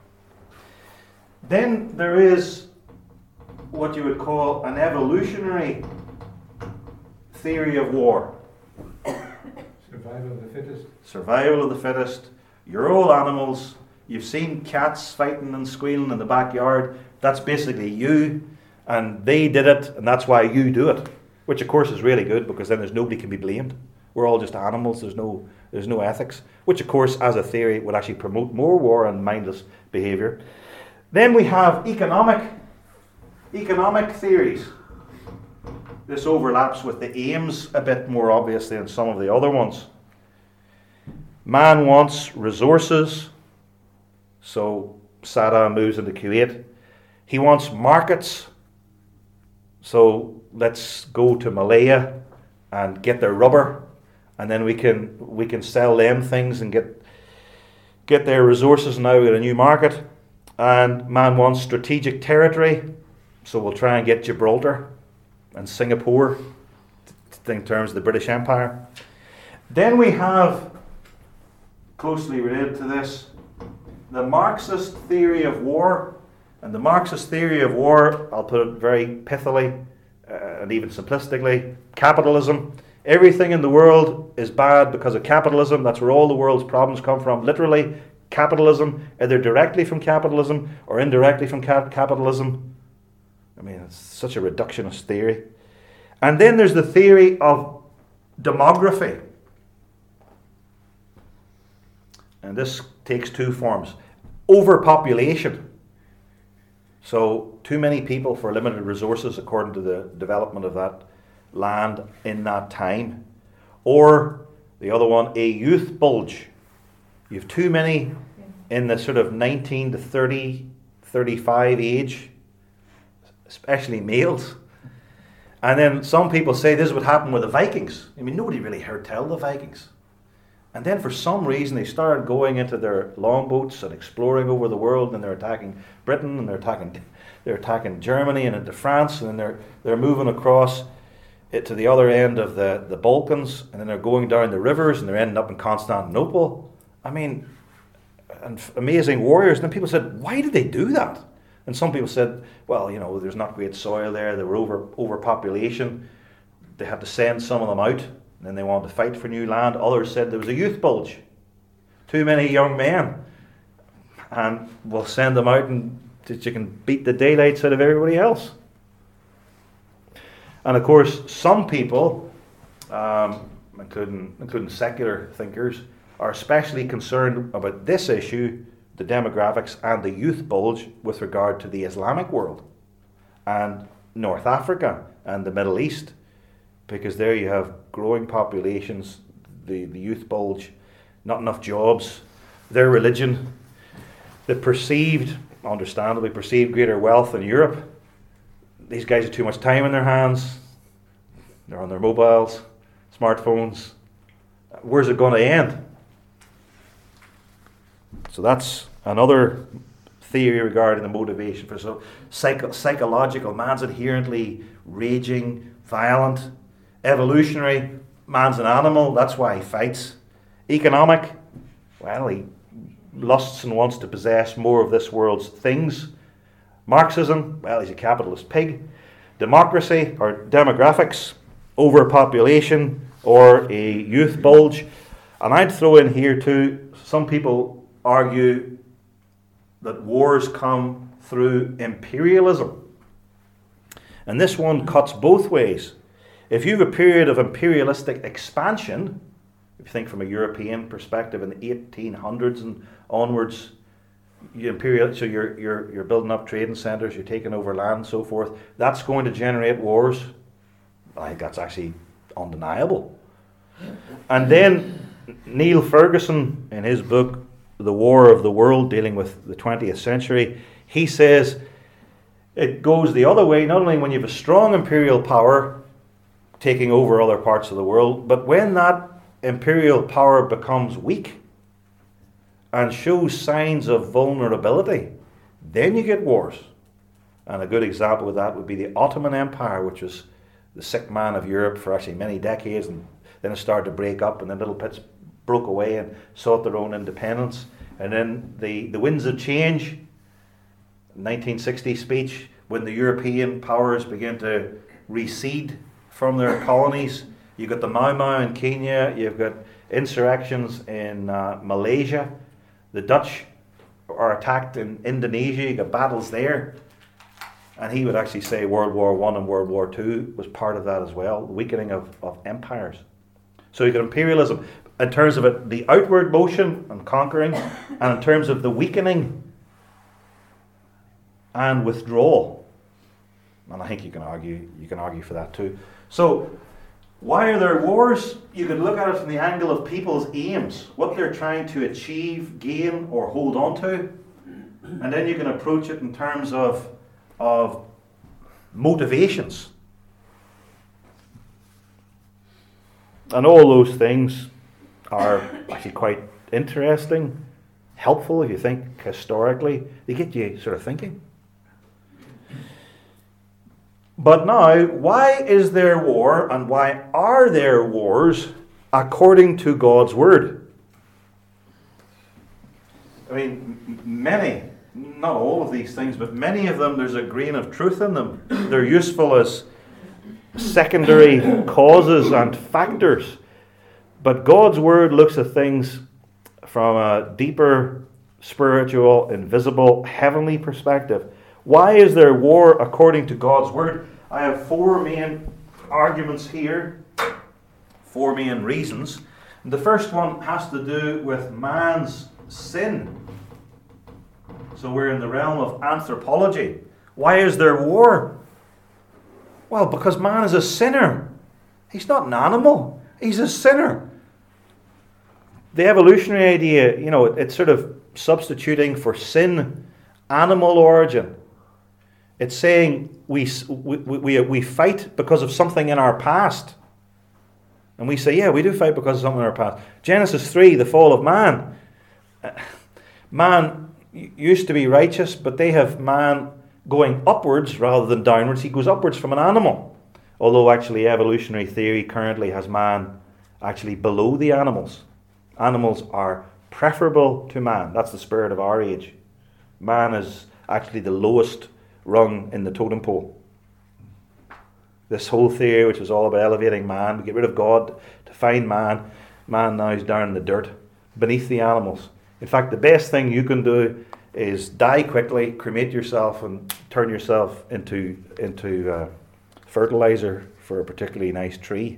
Then there is what you would call an evolutionary theory of war. Survival of the fittest. Survival of the fittest. You're all animals. You've seen cats fighting and squealing in the backyard. That's basically you, and they did it, and that's why you do it. Which of course is really good, because then there's nobody can be blamed. We're all just animals. There's no there's no ethics. Which of course, as a theory, would actually promote more war and mindless behaviour. Then we have economic economic theories. This overlaps with the aims a bit more obviously than some of the other ones. Man wants resources, so Saddam moves into Kuwait. He wants markets, so let's go to Malaya and get their rubber, and then we can we can sell them things and get get their resources. Now we got a new market. And man wants strategic territory, so we'll try and get Gibraltar and Singapore in terms of the British Empire. Then we have, closely related to this, the Marxist theory of war. And the Marxist theory of war, I'll put it very pithily uh, and even simplistically, capitalism. Everything in the world is bad because of capitalism. That's where all the world's problems come from. Literally, capitalism, either directly from capitalism or indirectly from cap- capitalism. I mean, it's such a reductionist theory. And then there's the theory of demography. And this takes two forms. Overpopulation. So, too many people for limited resources according to the development of that land in that time. Or The other one, a youth bulge. You have too many in the sort of nineteen to thirty, thirty-five age, especially males. And then some people say this is what happened with the Vikings. I mean, nobody really heard tell of the Vikings. And then for some reason they started going into their longboats and exploring over the world, and they're attacking Britain, and they're attacking they're attacking Germany and into France, and then they're they're moving across it to the other end of the, the Balkans, and then they're going down the rivers, and they're ending up in Constantinople. I mean, and amazing warriors. And then people said, why did they do that? And some people said, well, you know, there's not great soil there, there were over overpopulation, they had to send some of them out, and then they wanted to fight for new land. Others said there was a youth bulge, too many young men, and we'll send them out and that you can beat the daylights out of everybody else. And of course, some people, um, including, including secular thinkers, are especially concerned about this issue, the demographics and the youth bulge, with regard to the Islamic world and North Africa and the Middle East, because there you have growing populations, the, the youth bulge, not enough jobs, their religion, the perceived, understandably perceived greater wealth in Europe. These guys have too much time in their hands, they're on their mobiles, smartphones. Where's it going to end? So that's another theory regarding the motivation for so psycho- psychological. Man's inherently raging, violent. Evolutionary, man's an animal, that's why he fights. Economic, well, he lusts and wants to possess more of this world's things. Marxism, well, he's a capitalist pig. Democracy, or demographics, overpopulation, or a youth bulge. And I'd throw in here too, some people argue that wars come through imperialism. And this one cuts both ways. If you have a period of imperialistic expansion, if you think from a European perspective in the eighteen hundreds and onwards, you imperial, so you're, you're, you're building up trading centres, you're taking over land and so forth, that's going to generate wars. I think that's actually undeniable. And then Neil Ferguson, in his book, The War of the World, dealing with the twentieth century, he says it goes the other way, not only when you have a strong imperial power taking over other parts of the world, but when that imperial power becomes weak and shows signs of vulnerability, then you get wars. And a good example of that would be the Ottoman Empire, which was the sick man of Europe for actually many decades, and then it started to break up, and then little bits broke away and sought their own independence. And then the, the winds of change, nineteen sixty speech, when the European powers began to recede from their colonies. You've got the Mau Mau in Kenya, you've got insurrections in uh, Malaysia, the Dutch are attacked in Indonesia, you've got battles there. And he would actually say World War One and World War Two was part of that as well, the weakening of, of empires. So you've got imperialism in terms of it, the outward motion and conquering, and in terms of the weakening and withdrawal. And I think you can argue you can argue for that too. So why are there wars? You could look at it from the angle of people's aims, what they're trying to achieve, gain, or hold on to. And then you can approach it in terms of, of motivations. And all those things are actually quite interesting, helpful if you think historically. They get you sort of thinking. But now, why is there war, and why are there wars according to God's Word? I mean, many, not all of these things, but many of them, there's a grain of truth in them. They're useful as secondary causes and factors. But God's Word looks at things from a deeper, spiritual, invisible, heavenly perspective. Why is there war according to God's Word? I have four main arguments here, four main reasons. The first one has to do with man's sin. So we're in the realm of anthropology. Why is there war? Well, because man is a sinner. He's not an animal. He's a sinner. The evolutionary idea, you know, it's sort of substituting for sin animal origin. It's saying we, we, we, we fight because of something in our past. And we say, yeah, we do fight because of something in our past. Genesis three, the fall of man. Man used to be righteous, but they have man going upwards rather than downwards. He goes upwards from an animal. Although actually evolutionary theory currently has man actually below the animals. Animals are preferable to man. That's the spirit of our age. Man is actually the lowest rung in the totem pole. This whole theory, which was all about elevating man, to get rid of God, to find man, man now is down in the dirt, beneath the animals. In fact, the best thing you can do is die quickly, cremate yourself, and turn yourself into, into uh, fertilizer for a particularly nice tree.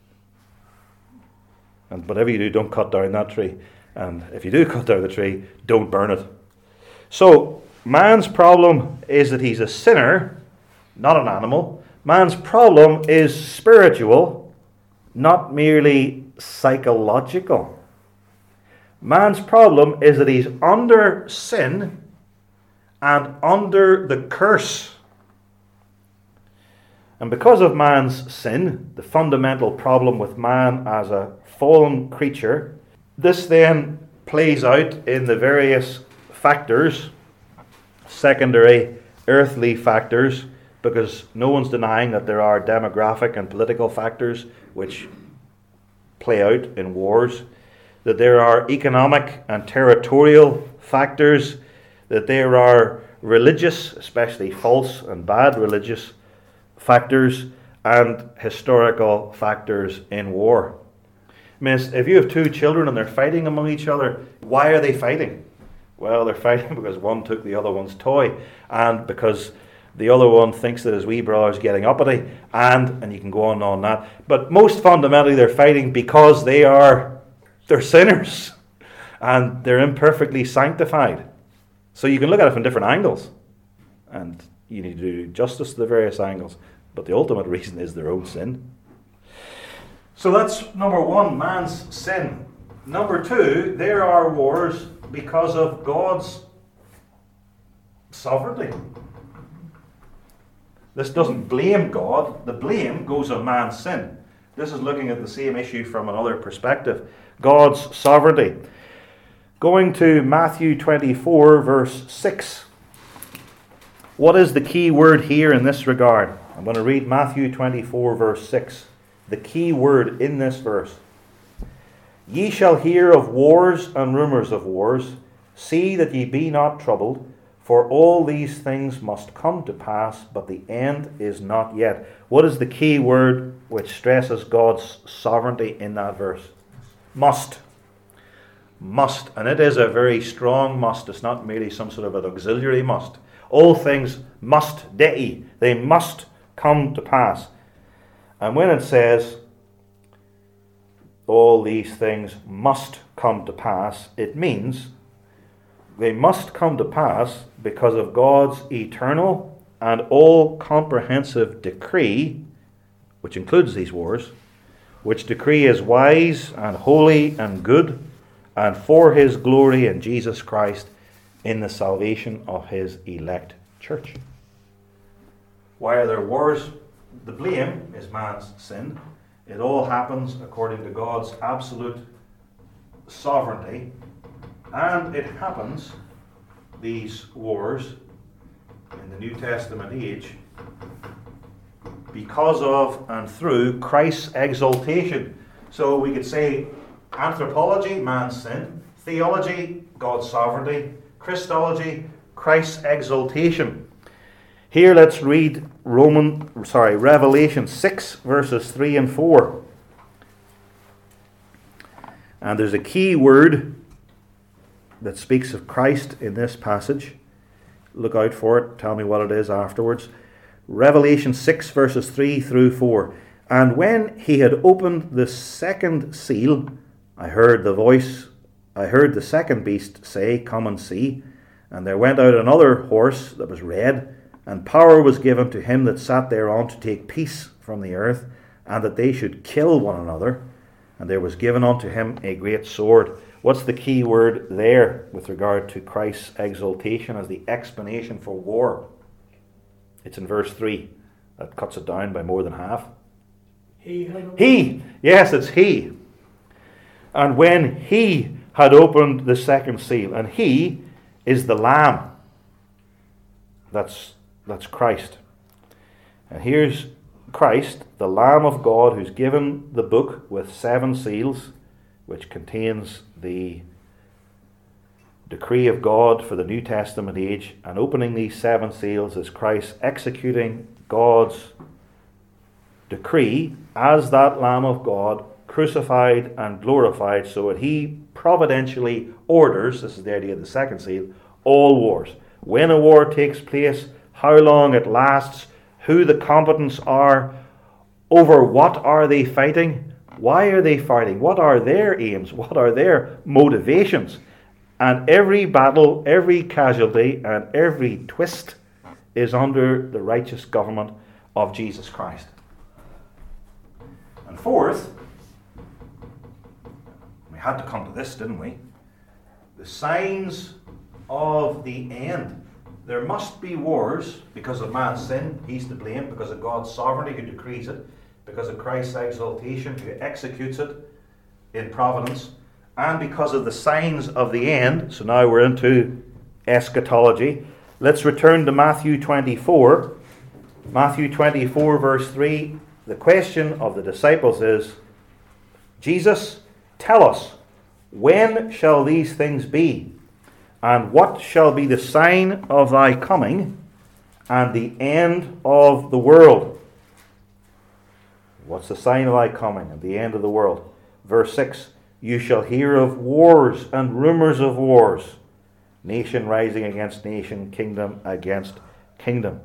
And whatever you do, don't cut down that tree. And if you do cut down the tree, don't burn it. So, man's problem is that he's a sinner, not an animal. Man's problem is spiritual, not merely psychological. Man's problem is that he's under sin and under the curse. And because of man's sin, the fundamental problem with man as a fallen creature, this then plays out in the various factors, secondary earthly factors, because no one's denying that there are demographic and political factors which play out in wars, that there are economic and territorial factors, that there are religious, especially false and bad religious factors, and historical factors in war. I mean, if you have two children and they're fighting among each other, why are they fighting? Well, they're fighting because one took the other one's toy, and because the other one thinks that his wee brother's getting uppity, and and you can go on and on that. But most fundamentally, they're fighting because they are they're sinners, and they're imperfectly sanctified. So you can look at it from different angles, and you need to do justice to the various angles. But the ultimate reason is their own sin. So that's number one, man's sin. Number two, there are wars because of God's sovereignty. This doesn't blame God. The blame goes on man's sin. This is looking at the same issue from another perspective. God's sovereignty. Going to Matthew twenty-four, verse six. What is the key word here in this regard? I'm going to read Matthew twenty-four, verse six. The key word in this verse. Ye shall hear of wars and rumours of wars. See that ye be not troubled. For all these things must come to pass, but the end is not yet. What is the key word which stresses God's sovereignty in that verse? Must. Must. And it is a very strong must. It's not merely some sort of an auxiliary must. All things must dei. They must come to pass. And when it says, all these things must come to pass, it means they must come to pass because of God's eternal and all-comprehensive decree, which includes these wars, which decree is wise and holy and good, and for his glory in Jesus Christ in the salvation of his elect church. Why are there wars? The blame is man's sin. It all happens according to God's absolute sovereignty. And it happens, these wars, in the New Testament age, because of and through Christ's exaltation. So we could say anthropology, man's sin; theology, God's sovereignty; Christology, Christ's exaltation. Here let's read Roman, sorry, Revelation six, verses three and four. And there's a key word that speaks of Christ in this passage. Look out for it. Tell me what it is afterwards. Revelation six, verses three through four. And when he had opened the second seal, I heard the voice, I heard the second beast say, Come and see. And there went out another horse that was red, and power was given to him that sat thereon to take peace from the earth, and that they should kill one another. And there was given unto him a great sword. What's the key word there with regard to Christ's exaltation as the explanation for war? It's in verse three. That cuts it down by more than half. He had a- He, yes, it's he. And when he had opened the second seal, and he is the Lamb. That's, that's Christ. And here's Christ, the Lamb of God, who's given the book with seven seals, which contains the decree of God for the New Testament age. And opening these seven seals is Christ executing God's decree as that Lamb of God, crucified and glorified, so that he providentially orders, this is the idea of the second seal, all wars. When a war takes place, how long it lasts, who the combatants are, over what are they fighting, why are they fighting, what are their aims, what are their motivations. And every battle, every casualty, and every twist is under the righteous government of Jesus Christ. And fourth, we had to come to this, didn't we? The signs of the end. There must be wars because of man's sin. He's to blame because of God's sovereignty who decrees it, because of Christ's exaltation who executes it in providence, and because of the signs of the end. So now we're into eschatology. Let's return to Matthew twenty-four. Matthew twenty-four verse three. The question of the disciples is, Jesus, tell us, when shall these things be? And what shall be the sign of thy coming and the end of the world? What's the sign of thy coming and the end of the world? Verse six, you shall hear of wars and rumors of wars, nation rising against nation, kingdom against kingdom.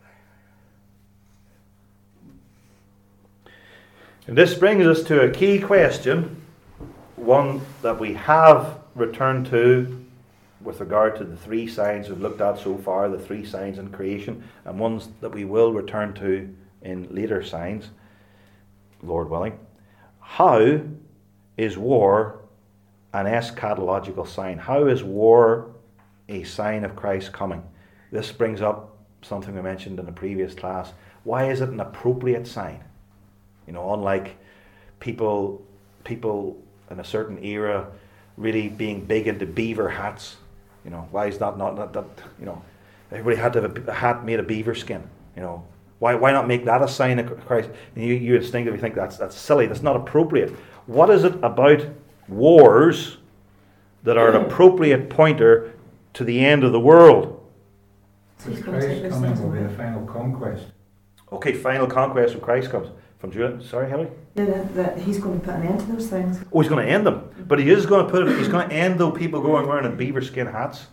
And this brings us to a key question, one that we have returned to with regard to the three signs we've looked at so far, the three signs in creation, and ones that we will return to in later signs, Lord willing. How is war an eschatological sign? How is war a sign of Christ's coming? This brings up something we mentioned in a previous class. Why is it an appropriate sign? You know, unlike people, people in a certain era really being big into beaver hats. You know, why is that not, not that, you know, everybody had to have a hat made of beaver skin. You know, why why not make that a sign of Christ? And you, you instinctively think that's that's silly, that's not appropriate. What is it about wars that are an appropriate pointer to the end of the world? Because Christ's coming will be the final conquest. Okay, final conquest when Christ comes. From Judah. Sorry, Hilary? That, that he's going to put an end to those things. Oh, he's going to end them. But he is going to put it, he's going to end though people going around in beaver skin hats.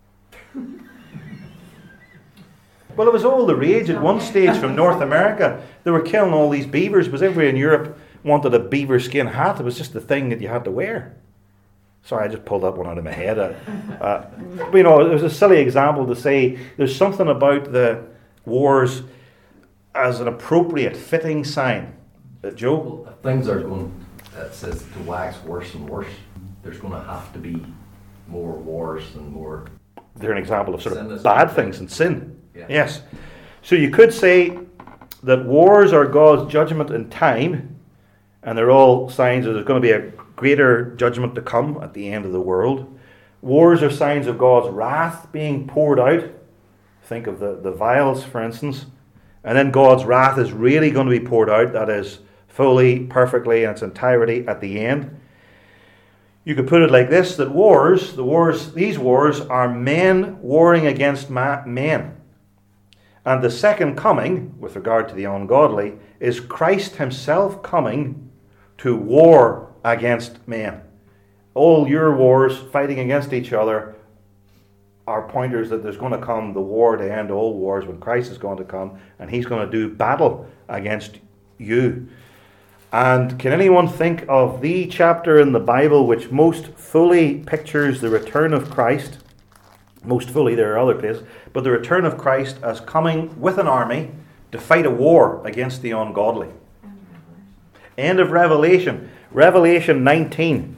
Well, it was all the rage at one stage from North America. They were killing all these beavers because everybody in Europe wanted a beaver skin hat. It was just the thing that you had to wear. Sorry, I just pulled that one out of my head. Uh, uh, but, you know, it was a silly example to say there's something about the wars as an appropriate, fitting sign. Uh, Joe? Well, if things are going, it says to wax worse and worse, there's going to have to be more wars and more... They're an example of sort Sin of is bad something. things and sin. Yeah. Yes. So you could say that wars are God's judgment in time, and they're all signs that there's going to be a greater judgment to come at the end of the world. Wars are signs of God's wrath being poured out. Think of the, the vials, for instance. And then God's wrath is really going to be poured out, that is, fully, perfectly, in its entirety at the end. You could put it like this, that wars, the wars, these wars are men warring against ma- men. And the second coming, with regard to the ungodly, is Christ himself coming to war against men. All your wars fighting against each other are pointers that there's going to come the war to end all wars when Christ is going to come and he's going to do battle against you. And can anyone think of the chapter in the Bible which most fully pictures the return of Christ? Most fully, there are other places, but the return of Christ as coming with an army to fight a war against the ungodly. End of Revelation. Revelation nineteen.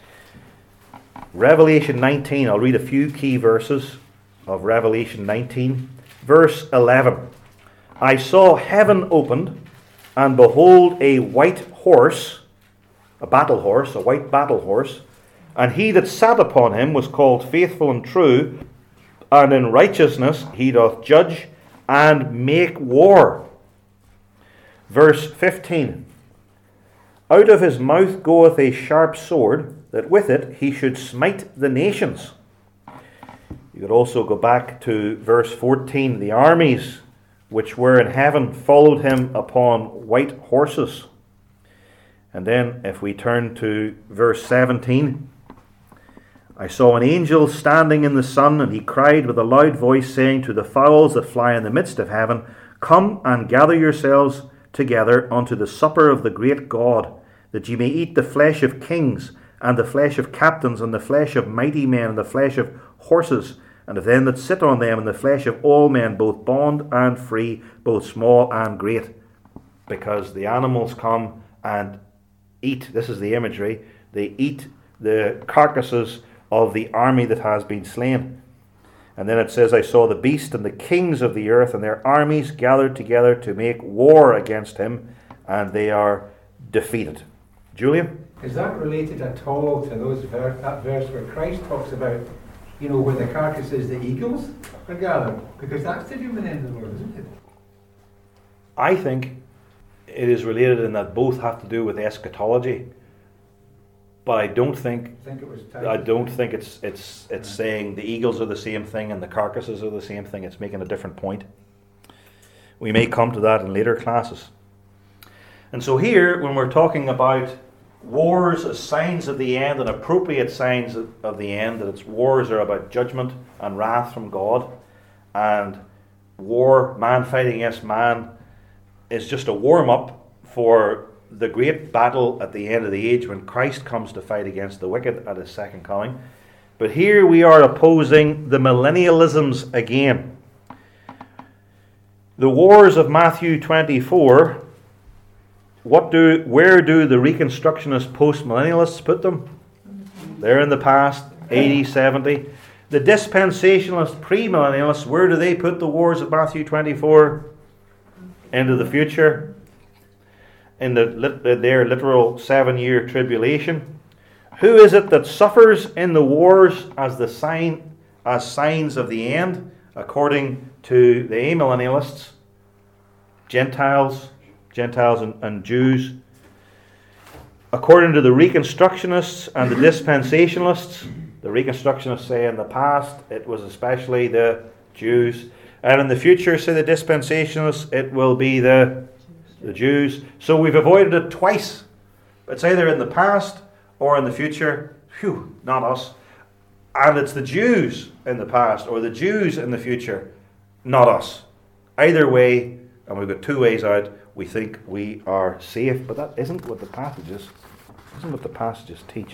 Revelation nineteen. I'll read a few key verses of Revelation nineteen. Verse eleven. I saw heaven opened, and behold a white horse, a battle horse, a white battle horse, and he that sat upon him was called Faithful and True, and in righteousness he doth judge and make war. Verse fifteen. Out of his mouth goeth a sharp sword, that with it he should smite the nations. You could also go back to verse fourteen. The armies which were in heaven followed him upon white horses. And then if we turn to verse seventeen, I saw an angel standing in the sun, and he cried with a loud voice, saying to the fowls that fly in the midst of heaven, Come and gather yourselves together unto the supper of the great God, that ye may eat the flesh of kings, and the flesh of captains, and the flesh of mighty men, and the flesh of horses, and of them that sit on them, and the flesh of all men, both bond and free, both small and great. Because the animals come and eat, this is the imagery, they eat the carcasses of the army that has been slain. And then it says, I saw the beast and the kings of the earth and their armies gathered together to make war against him, and they are defeated. Julian? Is that related at all to those ver- that verse where Christ talks about, you know, where the carcasses, the eagles are gathered? Because that's to do with the end of the world, isn't it? I think it is related in that both have to do with eschatology. But I don't think I think it was I don't think it's it's it's saying the eagles are the same thing and the carcasses are the same thing. It's making a different point. We may come to that in later classes. And so here, when we're talking about wars as signs of the end and appropriate signs of the end, that it's wars are about judgment and wrath from God, and war, man fighting against man, is just a warm-up for the great battle at the end of the age when Christ comes to fight against the wicked at his second coming. But here we are opposing the millennialisms again. The wars of Matthew twenty-four, what do, where do the Reconstructionist post-millennialists put them? They're in the past, eighty, seventy. The dispensationalist pre-millennialists, where do they put the wars of Matthew twenty-four? Into the future. In the, their literal seven-year tribulation. Who is it that suffers in the wars as the sign, as signs of the end, according to the amillennialists? Gentiles, Gentiles and, and Jews. According to the Reconstructionists and the Dispensationalists, the Reconstructionists say in the past it was especially the Jews, and in the future, say the Dispensationalists, it will be the the Jews. So we've avoided it twice. It's either in the past or in the future. Phew, not us. And it's the Jews in the past or the Jews in the future, not us. Either way, and we've got two ways out, we think we are safe. But that isn't what the passages, isn't what the passages teach.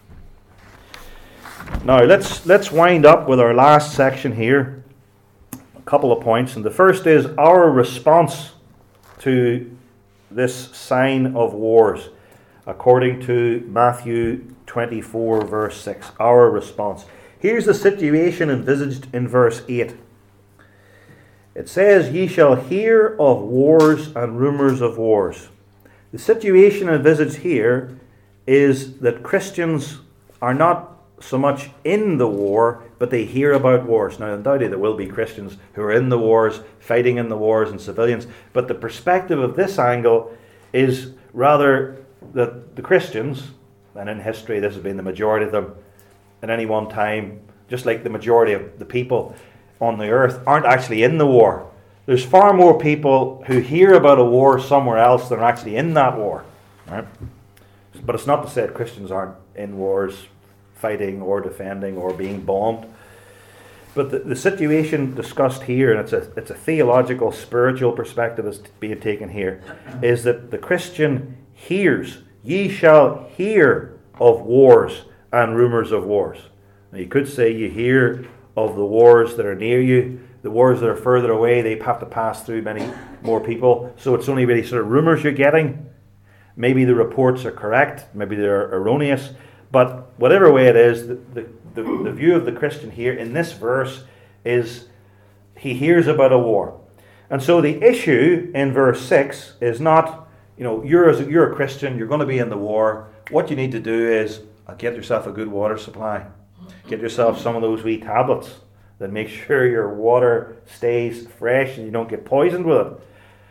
Now let's let's wind up with our last section here. A couple of points. And the first is our response to this sign of wars, according to Matthew twenty-four, verse six. Our response. Here's the situation envisaged in verse eight. It says, Ye shall hear of wars and rumours of wars. The situation envisaged here is that Christians are not so much in the war, but they hear about wars. Now, undoubtedly there will be Christians who are in the wars, fighting in the wars, and civilians. But the perspective of this angle is rather that the Christians, and in history this has been the majority of them at any one time, just like the majority of the people on the earth, aren't actually in the war. There's far more people who hear about a war somewhere else than are actually in that war. Right? But it's not to say that Christians aren't in wars, fighting or defending or being bombed. But the, the situation discussed here, and it's a it's a theological, spiritual perspective that's being taken here, is that the Christian hears, ye shall hear of wars and rumours of wars. Now you could say you hear of the wars that are near you, the wars that are further away, they have to pass through many more people, so it's only really sort of rumours you're getting. Maybe the reports are correct, maybe they're erroneous, but whatever way it is, the, the, the, the view of the Christian here in this verse is he hears about a war. And so the issue in verse six is not, you know, you're, as a, you're a Christian, you're going to be in the war. What you need to do is uh, get yourself a good water supply. Get yourself some of those wee tablets that make sure your water stays fresh and you don't get poisoned with it.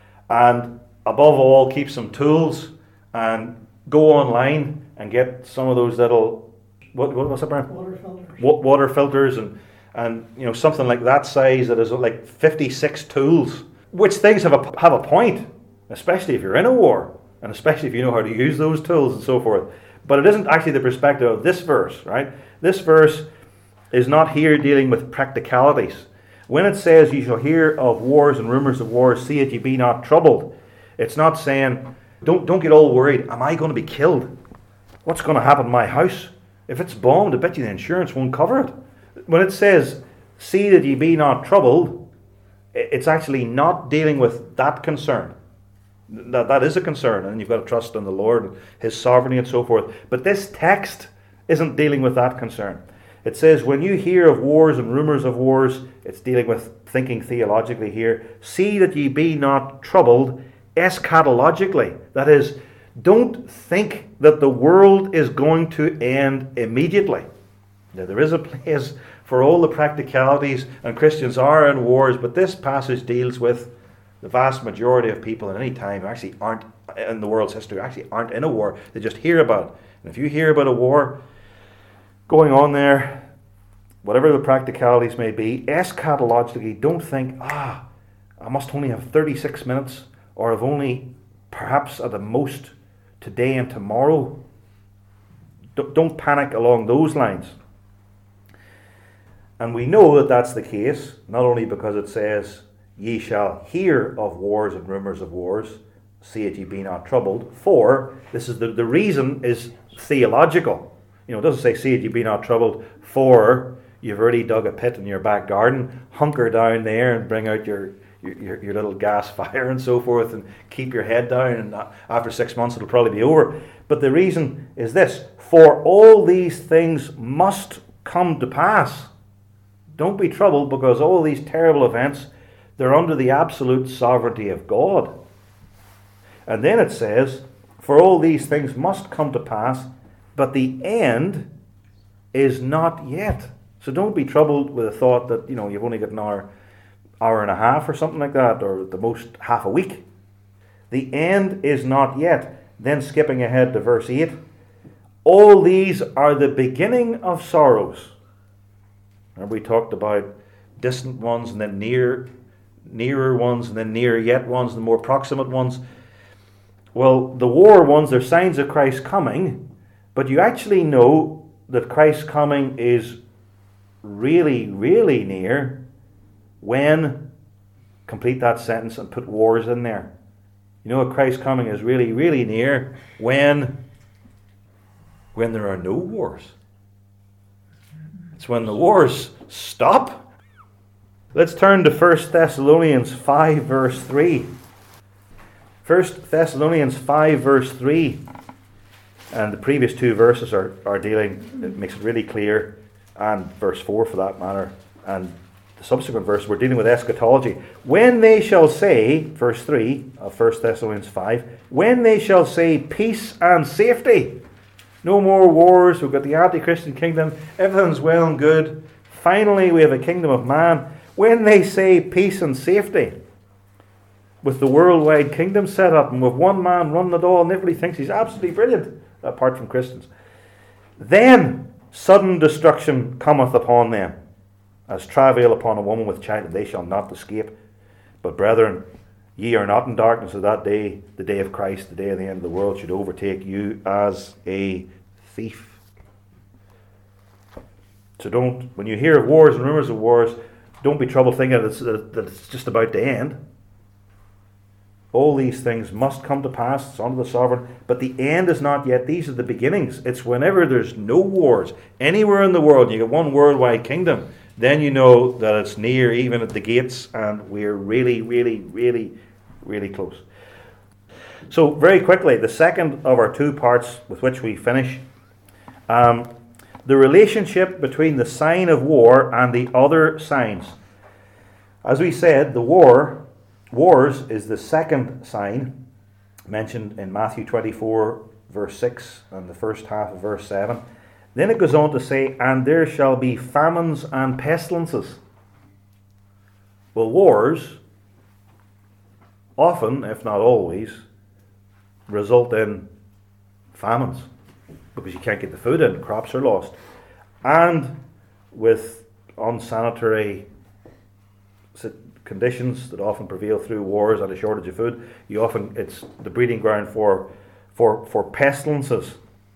And above all, keep some tools and go online and get some of those little, what, what what's it, Brian? Water filters. Wa- water filters and, and you know, something like that size that is like fifty-six tools, which things have a, have a point, especially if you're in a war, and especially if you know how to use those tools and so forth. But it isn't actually the perspective of this verse, right? This verse is not here dealing with practicalities. When it says you shall hear of wars and rumours of wars, see that ye be not troubled, it's not saying, don't, don't get all worried, am I going to be killed? What's going to happen to my house? If it's bombed, I bet you the insurance won't cover it. When it says, see that ye be not troubled, it's actually not dealing with that concern. That, that is a concern, and you've got to trust in the Lord, His sovereignty and so forth. But this text isn't dealing with that concern. It says, when you hear of wars and rumours of wars, it's dealing with thinking theologically here. See that ye be not troubled eschatologically. That is, don't think that the world is going to end immediately. Now, there is a place for all the practicalities, and Christians are in wars, but this passage deals with the vast majority of people at any time who actually aren't, in the world's history, actually aren't in a war. They just hear about it. And if you hear about a war going on there, whatever the practicalities may be, eschatologically, don't think, ah, I must only have thirty-six minutes, or I've only, perhaps at the most, today and tomorrow. Don't panic along those lines. And we know that that's the case, not only because it says, ye shall hear of wars and rumours of wars, see that ye be not troubled. For, this is the, the reason is theological. You know, it doesn't say, see that ye be not troubled, for you've already dug a pit in your back garden, hunker down there and bring out your, your, your little gas fire and so forth, and keep your head down, and after six months it'll probably be over. But the reason is this, for all these things must come to pass. Don't be troubled, because all these terrible events, they're under the absolute sovereignty of God. And then it says, for all these things must come to pass, but the end is not yet. So don't be troubled with the thought that, you know, you've only got an hour, hour and a half or something like that, or at the most half a week. The end is not yet. Then skipping ahead to verse eight, all these are the beginning of sorrows. And we talked about distant ones and then near, nearer ones and then nearer yet ones, the more proximate ones. Well, the war ones, they're signs of Christ's coming, but you actually know that Christ's coming is really, really near when, complete that sentence and put wars in there. You know what Christ's coming is really, really near when, when there are no wars. It's when the wars stop. Let's turn to First Thessalonians five verse three. First Thessalonians five verse three. And the previous two verses are, are dealing, it makes it really clear, and verse four for that matter, and the subsequent verse, we're dealing with eschatology. When they shall say, verse three of First Thessalonians five, when they shall say peace and safety, no more wars, we've got the anti-Christian kingdom, everything's well and good, finally we have a kingdom of man. When they say peace and safety, with the worldwide kingdom set up and with one man running it all and everybody thinks he's absolutely brilliant, apart from Christians, then sudden destruction cometh upon them, as travail upon a woman with child, and they shall not escape. But brethren, ye are not in darkness, of that day, the day of Christ, the day of the end of the world, should overtake you as a thief. So don't, when you hear of wars and rumours of wars, don't be troubled thinking that it's, that it's just about to end. All these things must come to pass. It's under the sovereign. But the end is not yet. These are the beginnings. It's whenever there's no wars anywhere in the world, you get one worldwide kingdom, then you know that it's near, even at the gates, and we're really, really, really, really close. So very quickly, the second of our two parts with which we finish, um, the relationship between the sign of war and the other signs. As we said, the war, wars is the second sign mentioned in Matthew twenty-four, verse six, and the first half of verse seven. Then it goes on to say, and there shall be famines and pestilences. Well, wars often, if not always, result in famines because you can't get the food in, crops are lost. And with unsanitary conditions that often prevail through wars and a shortage of food, you often it's the breeding ground for for for pestilences.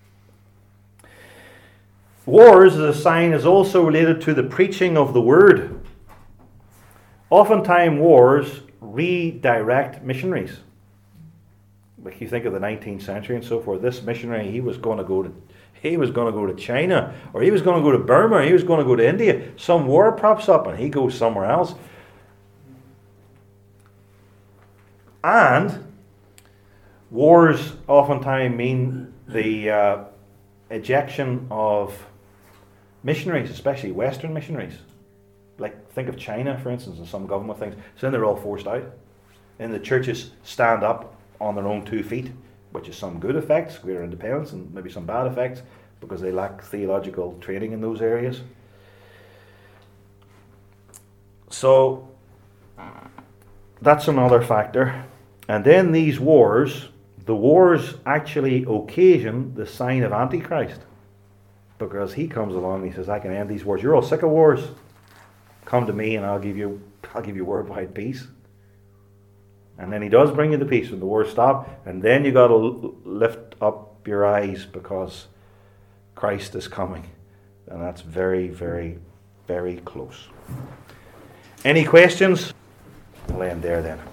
Wars, as a sign, is also related to the preaching of the word. Oftentimes wars redirect missionaries. Like you think of the nineteenth century and so forth, this missionary, he was going to go to he was going to go to China, or he was going to go to Burma, or he was going to go to India. Some war props up and he goes somewhere else. And wars oftentimes mean the uh, ejection of missionaries, especially Western missionaries. Like, think of China, for instance, and some government things. So then they're all forced out. And the churches stand up on their own two feet, which is some good effects, greater independence, and maybe some bad effects, because they lack theological training in those areas. So, that's another factor. And then these wars, the wars actually occasion the sign of Antichrist. Because he comes along and he says, I can end these wars. You're all sick of wars. Come to me and I'll give you I'll give you worldwide peace. And then he does bring you the peace when the wars stop. And then you got to lift up your eyes because Christ is coming. And that's very, very, very close. Any questions? I'll end there then.